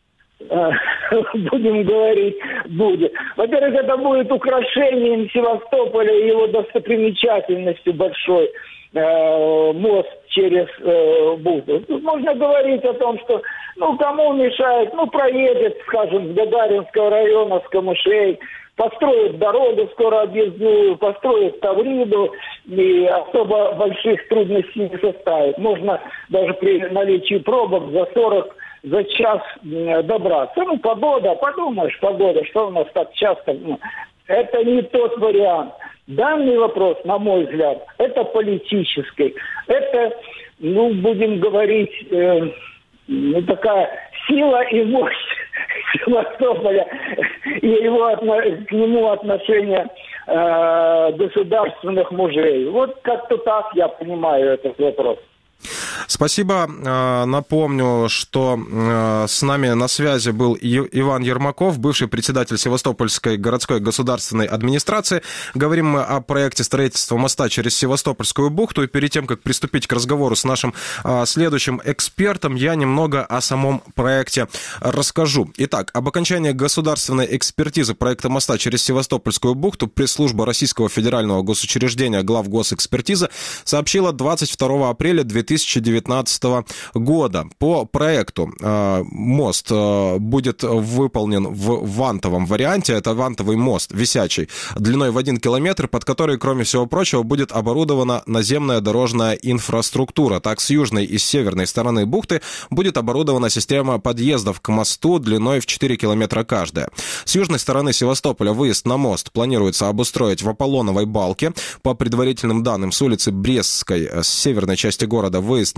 будем говорить, будет. Во-первых, это будет украшением Севастополя и его достопримечательностью большой. Мост через бухту. Тут можно говорить о том, что кому мешает, проедет, скажем, с Гагаринского района, с Камышей, построит дорогу скоро объездную, построит Тавриду, и особо больших трудностей не составит. Можно даже при наличии пробок за час добраться. Погода, подумаешь, погода, что у нас так часто... Это не тот вариант. Данный вопрос, на мой взгляд, это политический. Это, будем говорить, такая сила и мощь Севастополя и к нему отношение государственных мужей. Вот как-то так я понимаю этот вопрос. Спасибо. Напомню, что с нами на связи был Иван Ермаков, бывший председатель Севастопольской городской государственной администрации. Говорим мы о проекте строительства моста через Севастопольскую бухту. И перед тем, как приступить к разговору с нашим следующим экспертом, я немного о самом проекте расскажу. Итак, об окончании государственной экспертизы проекта моста через Севастопольскую бухту пресс-служба Российского федерального госучреждения главгосэкспертиза сообщила 22 апреля 2019 года. По проекту мост будет выполнен в вантовом варианте. Это вантовый мост, висячий, длиной в 1 километр, под который, кроме всего прочего, будет оборудована наземная дорожная инфраструктура. Так, с южной и с северной стороны бухты будет оборудована система подъездов к мосту длиной в 4 километра каждая. С южной стороны Севастополя выезд на мост планируется обустроить в Аполлоновой балке. По предварительным данным, с улицы Брестской, с северной части города, выезд на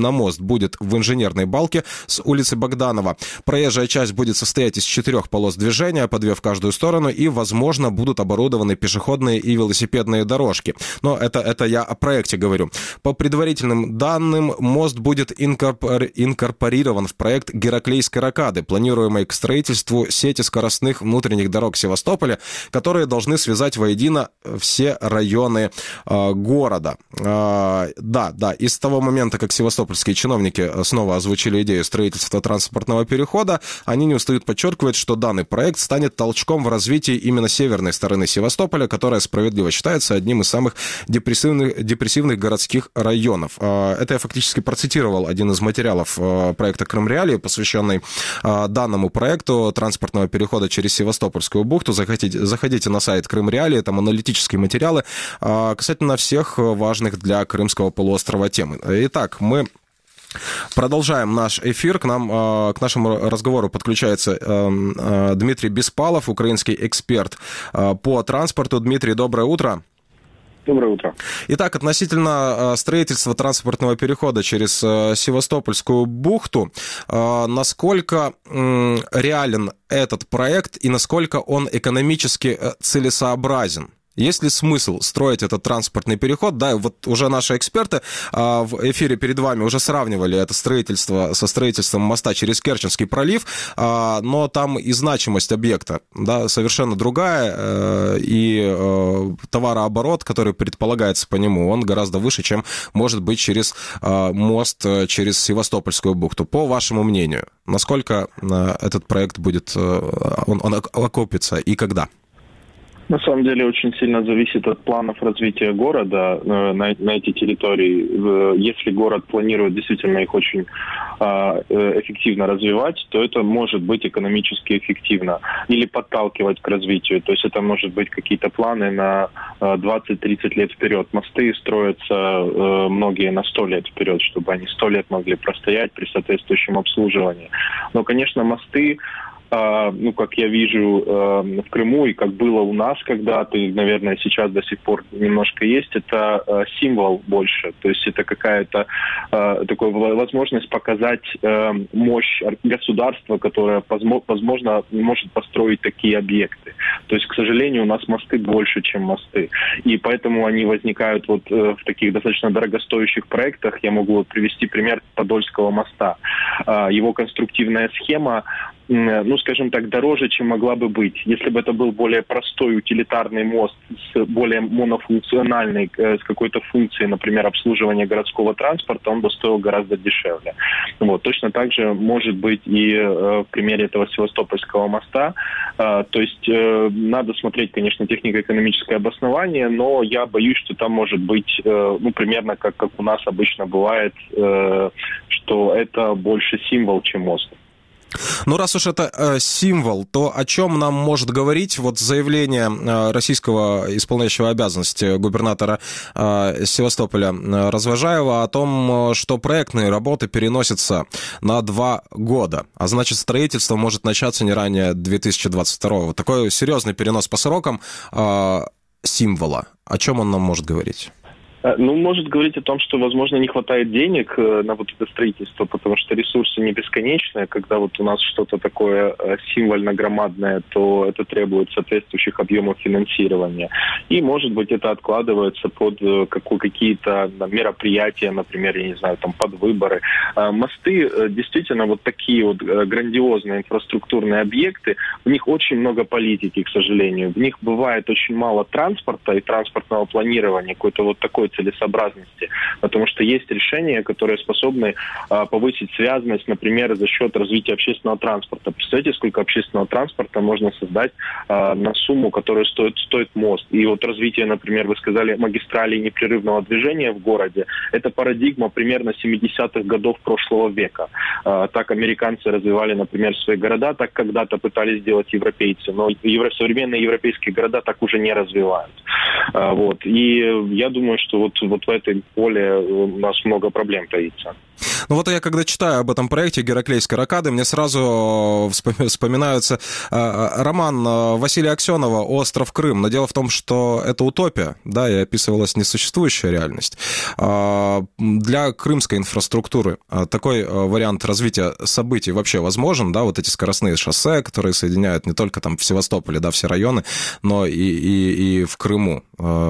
на мост будет в инженерной балке с улицы Богданова. Проезжая часть будет состоять из 4 полос движения, по 2 в каждую сторону, и, возможно, будут оборудованы пешеходные и велосипедные дорожки. Но это я о проекте говорю. По предварительным данным, мост будет инкорпорирован в проект Гераклейской рокады, планируемой к строительству сети скоростных внутренних дорог Севастополя, которые должны связать воедино все районы города. Да, и с того момента, как севастопольские чиновники снова озвучили идею строительства транспортного перехода, они не устают подчеркивать, что данный проект станет толчком в развитии именно северной стороны Севастополя, которая справедливо считается одним из самых депрессивных городских районов. Это я фактически процитировал один из материалов проекта «Крым Реалии», посвященный данному проекту транспортного перехода через Севастопольскую бухту. Заходите на сайт «Крым Реалии», там аналитические материалы касательно всех важных для Крымского полуострова тем. Итак, мы продолжаем наш эфир. К нашему разговору подключается Дмитрий Беспалов, украинский эксперт по транспорту. Дмитрий, доброе утро. Доброе утро. Итак, относительно строительства транспортного перехода через Севастопольскую бухту, насколько реален этот проект и насколько он экономически целесообразен? Есть ли смысл строить этот транспортный переход? Да, вот уже наши эксперты в эфире перед вами уже сравнивали это строительство со строительством моста через Керченский пролив, но там и значимость объекта, да, совершенно другая, и товарооборот, который предполагается по нему, он гораздо выше, чем может быть через мост через Севастопольскую бухту. По вашему мнению, насколько этот проект будет, он окупится и когда? На самом деле очень сильно зависит от планов развития города на эти территории. Если город планирует действительно их очень эффективно развивать, то это может быть экономически эффективно или подталкивать к развитию. То есть это может быть какие-то планы на 20-30 лет вперед. Мосты строятся многие на 100 лет вперед, чтобы они 100 лет могли простоять при соответствующем обслуживании. Но, конечно, мосты, как я вижу в Крыму и как было у нас когда-то, и, наверное, сейчас до сих пор немножко есть, это символ больше. То есть это какая-то такая возможность показать мощь государства, которое, возможно, может построить такие объекты. То есть, к сожалению, у нас мосты больше, чем мосты. И поэтому они возникают вот в таких достаточно дорогостоящих проектах. Я могу привести пример Подольского моста. Его конструктивная схема, скажем так, дороже, чем могла бы быть. Если бы это был более простой утилитарный мост с более монофункциональной, с какой-то функцией, например, обслуживания городского транспорта, он бы стоил гораздо дешевле. Вот. Точно так же может быть и в примере этого Севастопольского моста. То есть надо смотреть, конечно, технико-экономическое обоснование, но я боюсь, что там может быть, примерно как у нас обычно бывает, что это больше символ, чем мост. Ну, раз уж это символ, то о чем нам может говорить вот заявление российского исполняющего обязанности губернатора Севастополя Развожаева о том, что проектные работы переносятся на 2 года, а значит, строительство может начаться не ранее 2022. Такой серьезный перенос по срокам символа. О чем он нам может говорить? Может говорить о том, что, возможно, не хватает денег на вот это строительство, потому что ресурсы не бесконечные. Когда вот у нас что-то такое символьно-громадное, то это требует соответствующих объемов финансирования. И, может быть, это откладывается под какие-то мероприятия, например, я не знаю, там, под выборы. Мосты, действительно, вот такие вот грандиозные инфраструктурные объекты, в них очень много политики, к сожалению. В них бывает очень мало транспорта и транспортного планирования, какой-то вот такой целесообразности, потому что есть решения, которые способны повысить связанность, например, за счет развития общественного транспорта. Представляете, сколько общественного транспорта можно создать на сумму, которая стоит мост. И вот развитие, например, вы сказали, магистралей непрерывного движения в городе, это парадигма примерно 70-х годов прошлого века. Так американцы развивали, например, свои города, так когда-то пытались сделать европейцы, но современные европейские города так уже не развивают. Вот. И я думаю, что что вот в этой поле у нас много проблем таится. Ну вот я когда читаю об этом проекте Гераклейской рокады, мне сразу вспоминается роман Василия Аксенова «Остров Крым». Но дело в том, что это утопия, да, и описывалась несуществующая реальность. Для крымской инфраструктуры такой вариант развития событий вообще возможен, да, вот эти скоростные шоссе, которые соединяют не только там в Севастополе, да, все районы, но и в Крыму.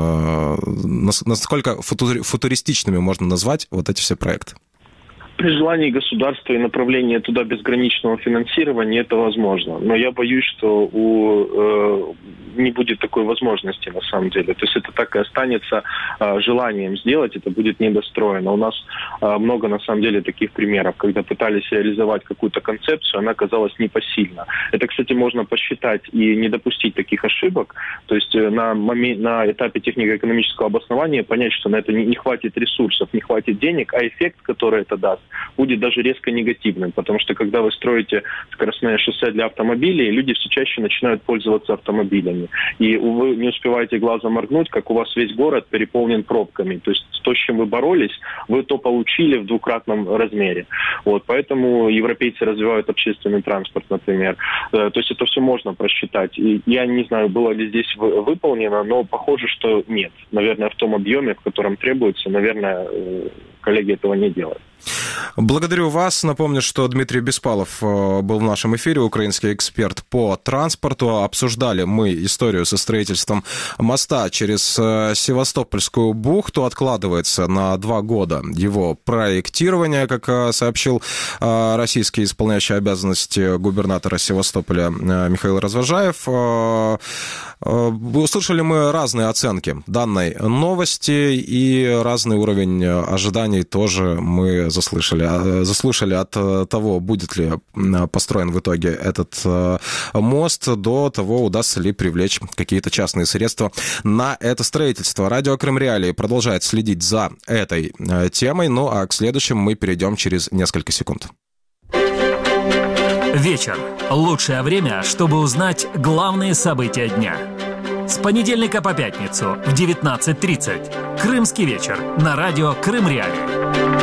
Насколько футуристичными можно назвать вот эти все проекты? При желании государства и направлении туда безграничного финансирования это возможно. Но я боюсь, что не будет такой возможности на самом деле. То есть это так и останется желанием сделать, это будет недостроено. У нас много на самом деле таких примеров, когда пытались реализовать какую-то концепцию, она оказалась непосильна. Это, кстати, можно посчитать и не допустить таких ошибок. То есть на этапе технико-экономического обоснования понять, что на это не хватит ресурсов, не хватит денег, а эффект, который это даст, будет даже резко негативным, потому что когда вы строите скоростное шоссе для автомобилей, люди все чаще начинают пользоваться автомобилями. И вы не успеваете глазом моргнуть, как у вас весь город переполнен пробками. То есть то, с чем вы боролись, вы то получили в двукратном размере. Вот, поэтому европейцы развивают общественный транспорт, например. То есть это все можно просчитать. И я не знаю, было ли здесь выполнено, но похоже, что нет. Наверное, в том объеме, в котором требуется, наверное, коллеги этого не делают. Благодарю вас. Напомню, что Дмитрий Беспалов был в нашем эфире, украинский эксперт по транспорту. Обсуждали мы историю со строительством моста через Севастопольскую бухту. Откладывается на 2 года его проектирование, как сообщил российский исполняющий обязанности губернатора Севастополя Михаил Развожаев. Услышали мы разные оценки данной новости, и разный уровень ожиданий тоже мы заслушали от того, будет ли построен в итоге этот мост, до того, удастся ли привлечь какие-то частные средства на это строительство. Радио Крым Реалии продолжает следить за этой темой, ну а к следующему мы перейдем через несколько секунд. Вечер. Лучшее время, чтобы узнать главные события дня. С понедельника по пятницу в 19:30. Крымский вечер на радио Крым Реалии.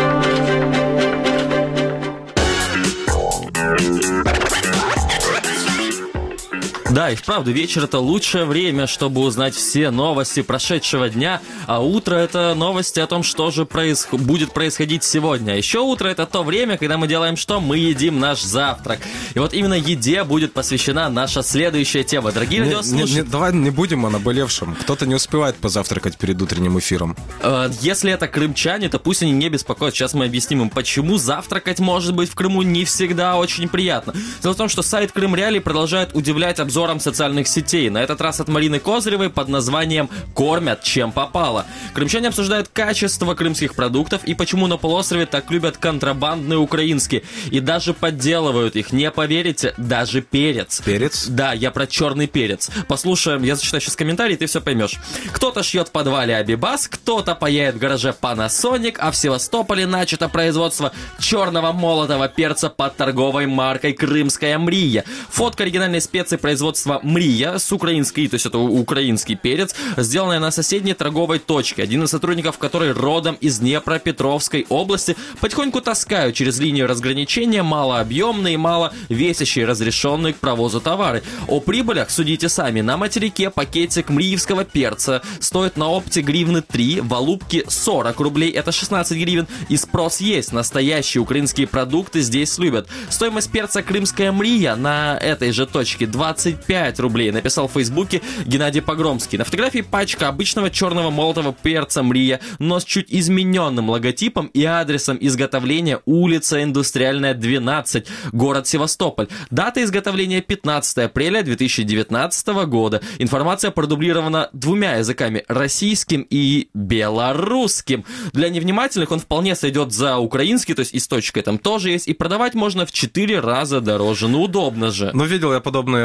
Да, и вправду, вечер — это лучшее время, чтобы узнать все новости прошедшего дня, а утро — это новости о том, что же будет происходить сегодня. А еще утро — это то время, когда мы делаем что? Мы едим наш завтрак. И вот именно еде будет посвящена наша следующая тема. Дорогие радиослушатели... Давай не будем о наболевшем. Кто-то не успевает позавтракать перед утренним эфиром. Если это крымчане, то пусть они не беспокоят. Сейчас мы объясним им, почему завтракать, может быть, в Крыму не всегда очень приятно. Дело в том, что сайт Крым Реалии продолжает удивлять обзором социальных сетей. На этот раз от Марины Козыревой под названием «Кормят, чем попало». Крымчане обсуждают качество крымских продуктов и почему на полуострове так любят контрабандные украинские. И даже подделывают их, не поверите, даже перец. Перец? Да, я про черный перец. Послушаем, я зачитаю сейчас комментарий, ты все поймешь. Кто-то шьет в подвале Абибас, кто-то паяет в гараже Panasonic, а в Севастополе начато производство черного молотого перца под торговой маркой «Крымская Мрия». Фотка оригинальной специи производства Мрия с украинской, то есть это украинский перец, сделанная на соседней торговой точке. Один из сотрудников, который родом из Днепропетровской области, потихоньку таскают через линию разграничения малообъемные и маловесящие разрешенные к провозу товары. О прибылях судите сами. На материке пакетик мриевского перца стоит на опте гривны 3, в Алупке 40 рублей, это 16 гривен, и спрос есть. Настоящие украинские продукты здесь любят. Стоимость перца «Крымская Мрия» на этой же точке 25 рублей, написал в Фейсбуке Геннадий Погромский. На фотографии пачка обычного черного молотого перца Мрия, но с чуть измененным логотипом и адресом изготовления: улица Индустриальная, 12, город Севастополь. Дата изготовления 15 апреля 2019 года. Информация продублирована 2 языками: российским и белорусским. Для невнимательных он вполне сойдет за украинский, то есть и с точкой там тоже есть, и продавать можно в 4 раза дороже. Ну, удобно же. Ну, видел я подобные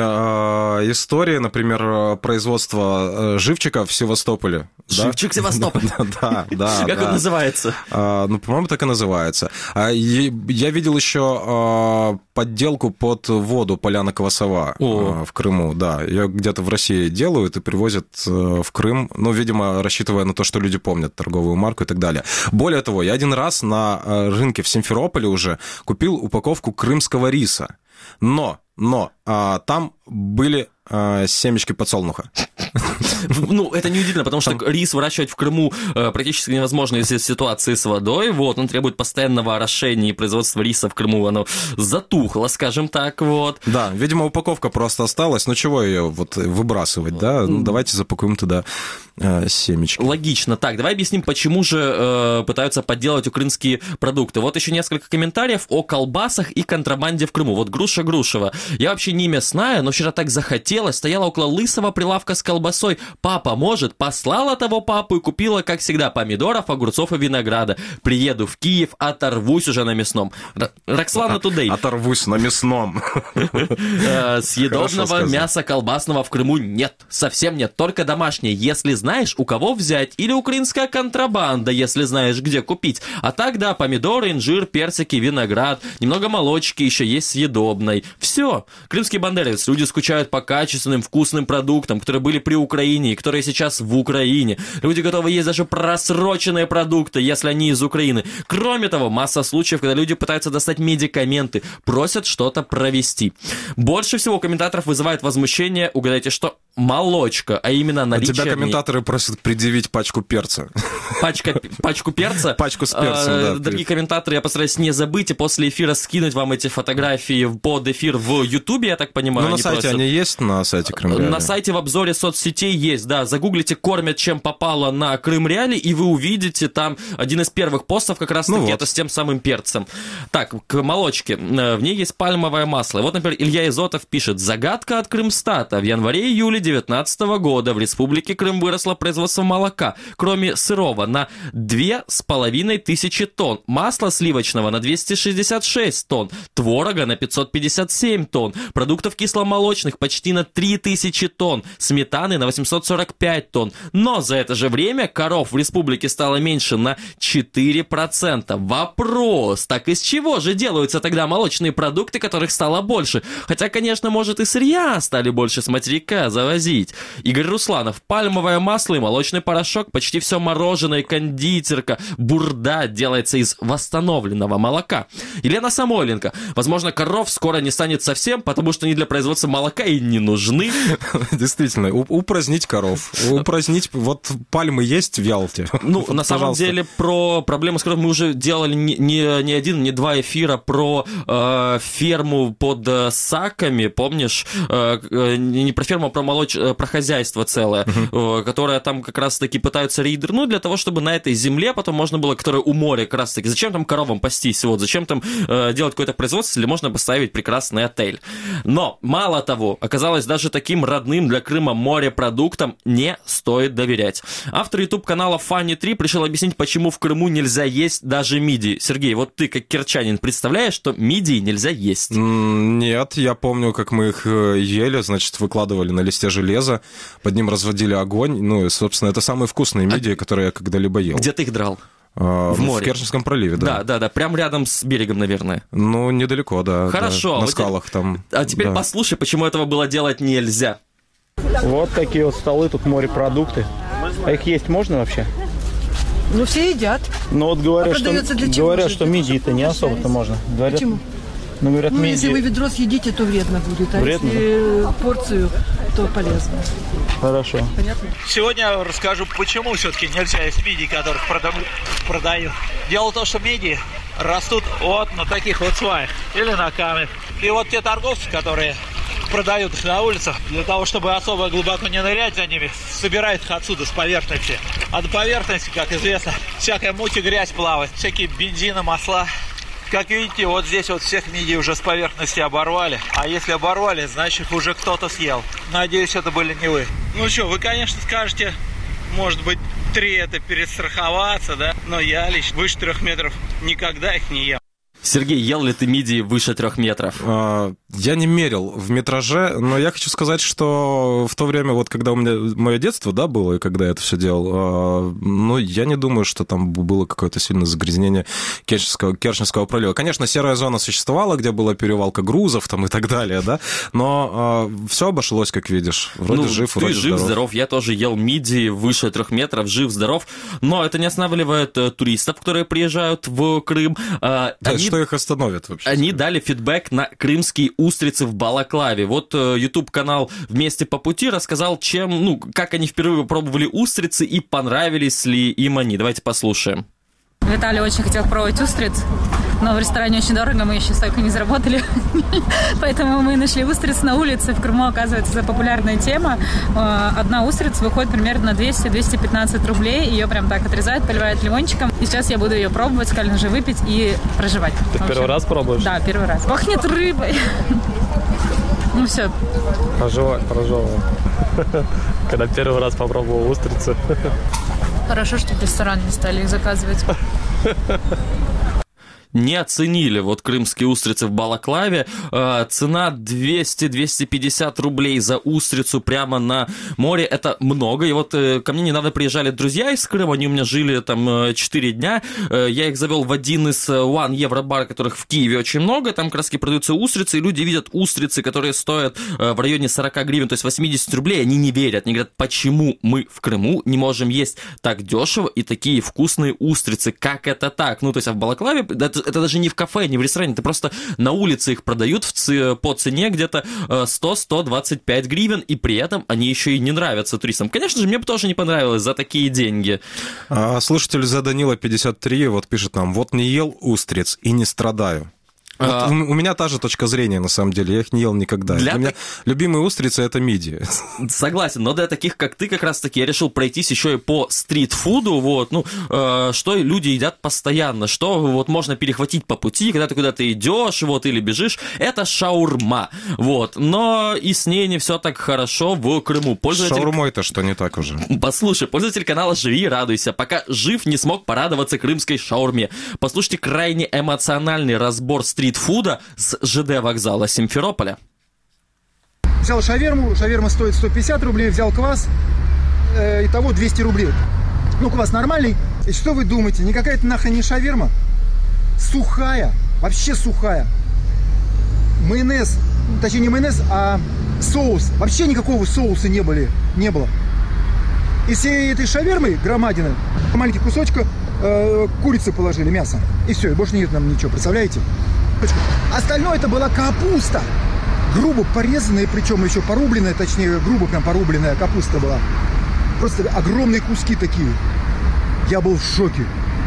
истории, например, производства живчика в Севастополе. Живчик Севастополь? Да. Как он называется? Ну, по-моему, так и называется. Я видел еще подделку под воду «Поляна Квасова» в Крыму, да. Ее где-то в России делают и привозят в Крым, ну, видимо, рассчитывая на то, что люди помнят торговую марку и так далее. Более того, я один раз на рынке в Симферополе уже купил упаковку крымского риса. Но там были семечки подсолнуха. Ну, это неудивительно, потому что рис выращивать в Крыму практически невозможно, если в ситуации с водой. Вот, он требует постоянного орошения, и производство риса в Крыму, оно затухло, скажем так, вот. Да, видимо, упаковка просто осталась. Ну, чего ее вот выбрасывать, да? Ну, давайте запакуем туда семечки. Логично. Так, давай объясним, почему же пытаются подделать украинские продукты. Вот еще несколько комментариев о колбасах и контрабанде в Крыму. Вот Груша Грушева. Я вообще не мясная, но вчера так захотелось. Стояла около лысого прилавка с колбасой. Папа может, послала того папу и купила, как всегда, помидоров, огурцов и винограда. Приеду в Киев, оторвусь уже на мясном. Роксолана Тудей. Оторвусь на мясном. Съедобного мяса колбасного в Крыму нет. Совсем нет. Только домашнее. Если знаешь, у кого взять. Или украинская контрабанда, если знаешь, где купить. А так, да, помидоры, инжир, персики, виноград. Немного молочки еще есть съедобной. Все. Крымские бандеровцы. Люди скучают по качественным, вкусным продуктам, которые были при Украине и которые сейчас в Украине. Люди готовы есть даже просроченные продукты, если они из Украины. Кроме того, масса случаев, когда люди пытаются достать медикаменты, просят что-то провести. Больше всего комментаторов вызывает возмущение, угадайте что, молочка, а именно наличие... Тебя комментаторы просят предъявить пачку перца. Пачку перца? Пачку с перцем, да. Дорогие комментаторы, я постараюсь не забыть и после эфира скинуть вам эти фотографии под эфир в Ютубе, я так понимаю. Ну, на сайте они есть, на сайте Крым Реали? На сайте в обзоре соцсетей есть, да. Загуглите «Кормят, чем попало» на Крым Реали, и вы увидите там один из первых постов как раз-таки это с тем самым перцем. Так, к молочке. В ней есть пальмовое масло. И вот, например, Илья Изотов пишет: «Загадка от Крымстата. В январе-июле 2019 года в Республике Крым выросло производство молока, кроме сырого, на 2500 тонн, масла сливочного на 266 тонн, творога на 557 тонн, продуктов кисломолочных почти на 3000 тонн, сметаны на 845 тонн. Но за это же время коров в республике стало меньше на 4%. Вопрос: так из чего же делаются тогда молочные продукты, которых стало больше? Хотя, конечно, может и сырья стали больше с материка завозить. Игорь Русланов: пальмовое масло и молочный порошок, почти все мороженое, кондитерка, бурда делается из восстановленного молока. Елена Самойленко: возможно, коров скоро не станет совсем, потому что они для производства молока и не нужны. Действительно, упразднить коров. Упразднить, вот пальмы есть в Ялте. Ну, на самом деле, про проблемы с коровами мы уже делали не один, не два эфира про ферму под Саками, помнишь? Не про ферму, а про хозяйство целое, которое там как раз-таки пытаются рейдернуть для того, чтобы на этой земле потом можно было, которая у моря как раз-таки, зачем там коровам пастись, вот, зачем там делать какое-то производство, если можно поставить прекрасный отель. Но, мало того, оказалось, даже таким родным для Крыма морепродуктам не стоит доверять. Автор YouTube-канала Funny3 пришел объяснить, почему в Крыму нельзя есть даже мидии. Сергей, вот ты, как керчанин, представляешь, что мидии нельзя есть? Нет, я помню, как мы их ели, значит, выкладывали на листе железа, под ним разводили огонь, ну и, собственно, это самые вкусные мидии, которые я когда-либо ел. Где ты их драл? В море. В Керченском проливе, да. Да, прям рядом с берегом, наверное. Ну, недалеко, да. Хорошо. Да, на скалах там. А теперь послушай, почему этого было делать нельзя. Вот такие вот столы, тут морепродукты. А их есть можно вообще? Ну, все едят. Ну, вот говорят, что мидии-то не особо-то можно. Говорят, почему? Ну, говорят, мидии... если вы ведро съедите, то вредно будет. А вредно? Если порцию, то полезно. Хорошо. Понятно? Сегодня я расскажу, почему все-таки нельзя есть мидии, которых продают. Дело в том, что мидии растут вот на таких вот сваях или на камнях. И вот те торговцы, которые продают их на улицах, для того, чтобы особо глубоко не нырять за ними, собирают их отсюда, с поверхности. А на поверхности, как известно, всякая муть и грязь плавает, всякие бензины, масла. Как видите, вот здесь вот всех мидий уже с поверхности оборвали. А если оборвали, значит их уже кто-то съел. Надеюсь, это были не вы. Ну что, вы, конечно, скажете, может быть, 3 это перестраховаться, да? Но я лично выше 3 метров никогда их не ем. Сергей, ел ли ты мидии выше 3 метров? Я не мерил в метраже, но я хочу сказать, что в то время, вот когда у меня мое детство, да, было, и когда я это все делал, ну, я не думаю, что там было какое-то сильное загрязнение Керченского пролива. Конечно, серая зона существовала, где была перевалка грузов там и так далее, да, но все обошлось, как видишь. Вроде жив, вроде здоров. Ты жив-здоров. Я тоже ел мидии выше 3 метров, жив-здоров. Но это не останавливает туристов, которые приезжают в Крым. Что их остановит вообще? Они дали фидбэк на крымские устрицы в Балаклаве. Вот YouTube-канал «Вместе по пути» рассказал, как они впервые пробовали устрицы и понравились ли им они. Давайте послушаем. Виталий очень хотел пробовать устриц, но в ресторане очень дорого, мы еще столько не заработали. Поэтому мы нашли устриц на улице. В Крыму, оказывается, это популярная тема. Одна устрица выходит примерно на 200-215 рублей. Ее прям так отрезают, поливают лимончиком. И сейчас я буду ее пробовать, сказали же, выпить и проживать. Ты первый раз пробуешь? Да, первый раз. Пахнет рыбой. Ну все. Проживай. Когда первый раз попробовал устрицы. Хорошо, что в ресторан не стали их заказывать. Не оценили вот крымские устрицы в Балаклаве. Цена 200-250 рублей за устрицу прямо на море. Это много. И вот ко мне недавно приезжали друзья из Крыма. Они у меня жили там 4 дня. Я их завел в один из One Euro бар, которых в Киеве очень много. Там как раз продаются устрицы. И люди видят устрицы, которые стоят в районе 40 гривен, то есть 80 рублей. Они не верят. Они говорят, почему мы в Крыму не можем есть так дешево и такие вкусные устрицы? Как это так? Ну, то есть, а в Балаклаве... Это даже не в кафе, не в ресторане, это просто на улице их продают по цене где-то 100-125 гривен, и при этом они еще и не нравятся туристам. Конечно же, мне бы тоже не понравилось за такие деньги. Слушатель за Данила 53 вот пишет нам, вот не ел устриц и не страдаю. Вот у меня та же точка зрения, на самом деле. Я их не ел никогда. Для меня любимые устрицы – это мидии. Согласен, но для таких, как ты, как раз-таки я решил пройтись еще и по стритфуду. Вот, что люди едят постоянно, что вот можно перехватить по пути, когда ты куда-то идешь вот, или бежишь. Это шаурма. Вот, но и с ней не все так хорошо в Крыму. Шаурмой-то что не так уже? Послушай, пользователь канала «Живи и радуйся», пока жив, не смог порадоваться крымской шаурме. Послушайте крайне эмоциональный разбор стритфуда с ЖД вокзала Симферополя. Взял шаверма стоит 150 рублей, взял квас, итого 200 рублей. Ну, квас нормальный. И что вы думаете, никакая-то нахрен не шаверма? Сухая, вообще сухая. Майонез, точнее не майонез, а соус. Вообще никакого соуса не было. Из всей этой шавермы громадины, маленьких кусочка курицы положили, мясо. И все, и больше нет нам ничего, представляете? Остальное это была капуста. Грубо порезанная, причем еще порубленная, точнее, грубо прям порубленная капуста была. Просто огромные куски такие. Я был в шоке.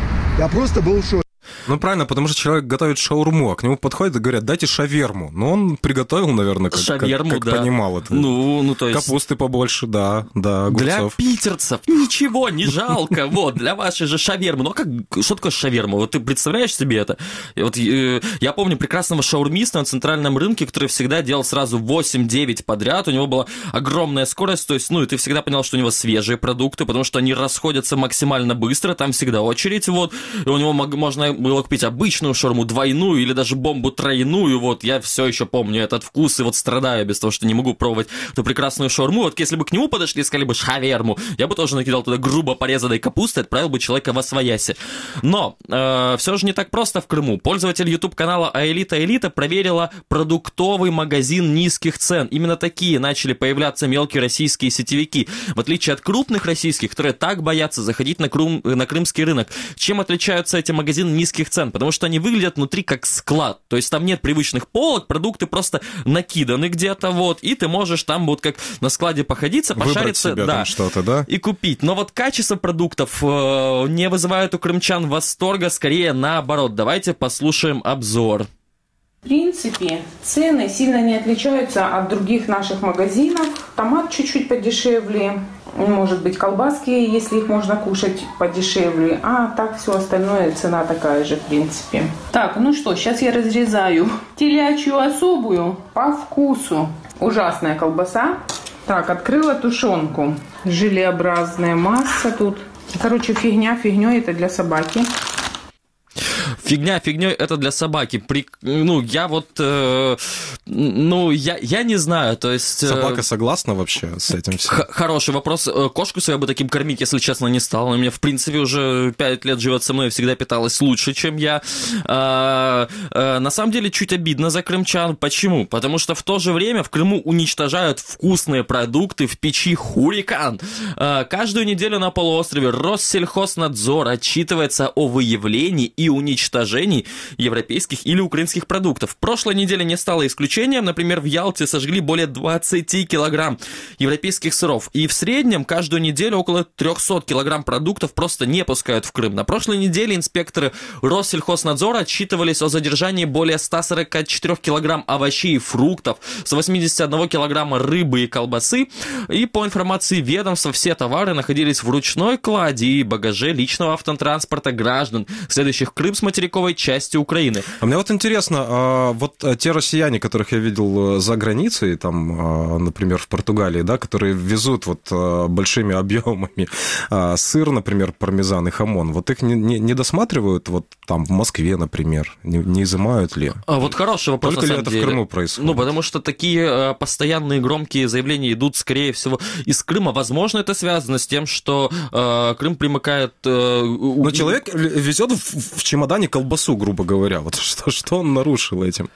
Я просто был в шоке. Ну, правильно, потому что человек готовит шаурму, а к нему подходят и говорят, дайте шаверму. Ну, он приготовил, наверное, как понимал это. Ну, то есть... Капусты побольше, да, огурцов. Для питерцев ничего не жалко, вот, для вашей же шавермы. Ну, что такое шаверма? Вот ты представляешь себе это? Вот, я помню прекрасного шаурмиста на центральном рынке, который всегда делал сразу 8-9 подряд. У него была огромная скорость, то есть, и ты всегда понял, что у него свежие продукты, потому что они расходятся максимально быстро, там всегда очередь, вот, и у него можно было купить обычную шаурму, двойную или даже бомбу тройную, вот, я все еще помню этот вкус и вот страдаю без того, что не могу пробовать эту прекрасную шаурму. Вот если бы к нему подошли и сказали бы шаверму, я бы тоже накидал туда грубо порезанной капусты, отправил бы человека восвояси. Но все же не так просто в Крыму. Пользователь YouTube-канала Аэлита проверила продуктовый магазин низких цен. Именно такие начали появляться мелкие российские сетевики. В отличие от крупных российских, которые так боятся заходить на крымский рынок. Чем отличаются эти магазины низких цен? Потому что они выглядят внутри как склад. То есть там нет привычных полок, продукты просто накиданы где-то, вот, и ты можешь там вот как на складе походиться, пошариться, себе там что-то, да, и купить. Но вот качество продуктов не вызывает у крымчан восторга, скорее наоборот. Давайте послушаем обзор. В принципе, цены сильно не отличаются от других наших магазинов. Томат чуть-чуть подешевле, может быть, колбаски, если их можно кушать, подешевле. А так все остальное цена такая же, в принципе. Так, ну что, сейчас я разрезаю телячью особую по вкусу. Ужасная колбаса. Так, открыла тушенку. Желеобразная масса тут. Короче, фигня фигней, это для собаки. Фигня фигней, это для собаки. Я не знаю, то есть... Собака согласна вообще с этим всем? Хороший вопрос. Кошку свою бы таким кормить, если честно, не стал. Она у меня, в принципе, уже 5 лет живет со мной и всегда питалась лучше, чем я. На самом деле, чуть обидно за крымчан. Почему? Потому что в то же время в Крыму уничтожают вкусные продукты в печи «Хурикан». Каждую неделю на полуострове Россельхознадзор отчитывается о выявлении и уничтожении европейских или украинских продуктов. Прошлой неделе не стало исключением. Например, в Ялте сожгли более 20 килограмм европейских сыров. И в среднем каждую неделю около 300 килограмм продуктов просто не пускают в Крым. На прошлой неделе инспекторы Россельхознадзора отчитывались о задержании более 144 килограмм овощей и фруктов, с 81 килограмма рыбы и колбасы. И по информации ведомства, все товары находились в ручной кладе и багаже личного автотранспорта граждан, следующих Крым с материковой части Украины. А мне вот интересно, вот те россияне, которых я видел за границей, там, например, в Португалии, да, которые везут вот большими объемами сыр, например, пармезан и хамон, вот их не досматривают вот там в Москве, например, не изымают ли? Вот хороший вопрос. Только ли это деле в Крыму происходит? Потому что такие постоянные громкие заявления идут, скорее всего, из Крыма. Возможно, это связано с тем, что Крым примыкает... Но человек везет в чемодане колбасу, грубо говоря. Вот что он нарушил этим?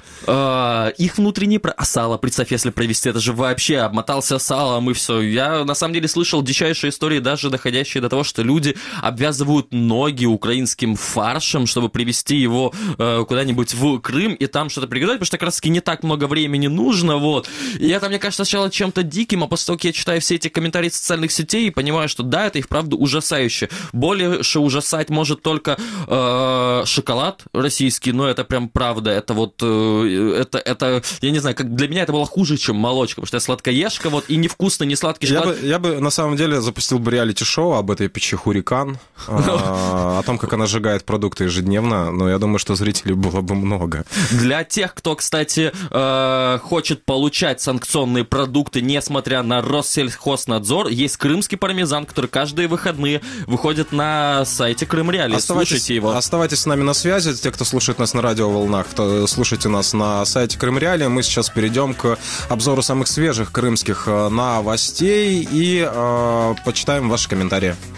Их внутренний... А сало, представь, если провести, это же вообще обмотался салом и все. Я, на самом деле, слышал дичайшие истории, даже доходящие до того, что люди обвязывают ноги украинским фаршем, чтобы привезти его куда-нибудь в Крым и там что-то приготовить, потому что как раз-таки не так много времени нужно, вот. И это, мне кажется, сначала чем-то диким, а после того, как я читаю все эти комментарии социальных сетей и понимаю, что да, это и вправду ужасающе. Больше ужасать может только шоколад российский, но это прям правда, это вот, это, я не знаю, как для меня это было хуже, чем молочка, потому что я сладкоежка, вот, и невкусно, не сладкий шоколад. Я бы, на самом деле, запустил бы реалити-шоу об этой печи «Хурикан», о том, как она сжигает продукты ежедневно, но я думаю, что зрителей было бы много. Для тех, кто, кстати, хочет получать санкционные продукты, несмотря на Россельхознадзор, есть крымский пармезан, который каждые выходные выходит на сайте Крым Реалии. Слушайте его. Оставайтесь с нами на связи. Те, кто слушает нас на радиоволнах, слушайте нас на сайте Крым Реалии. Мы сейчас перейдем к обзору самых свежих крымских новостей и почитаем ваши комментарии.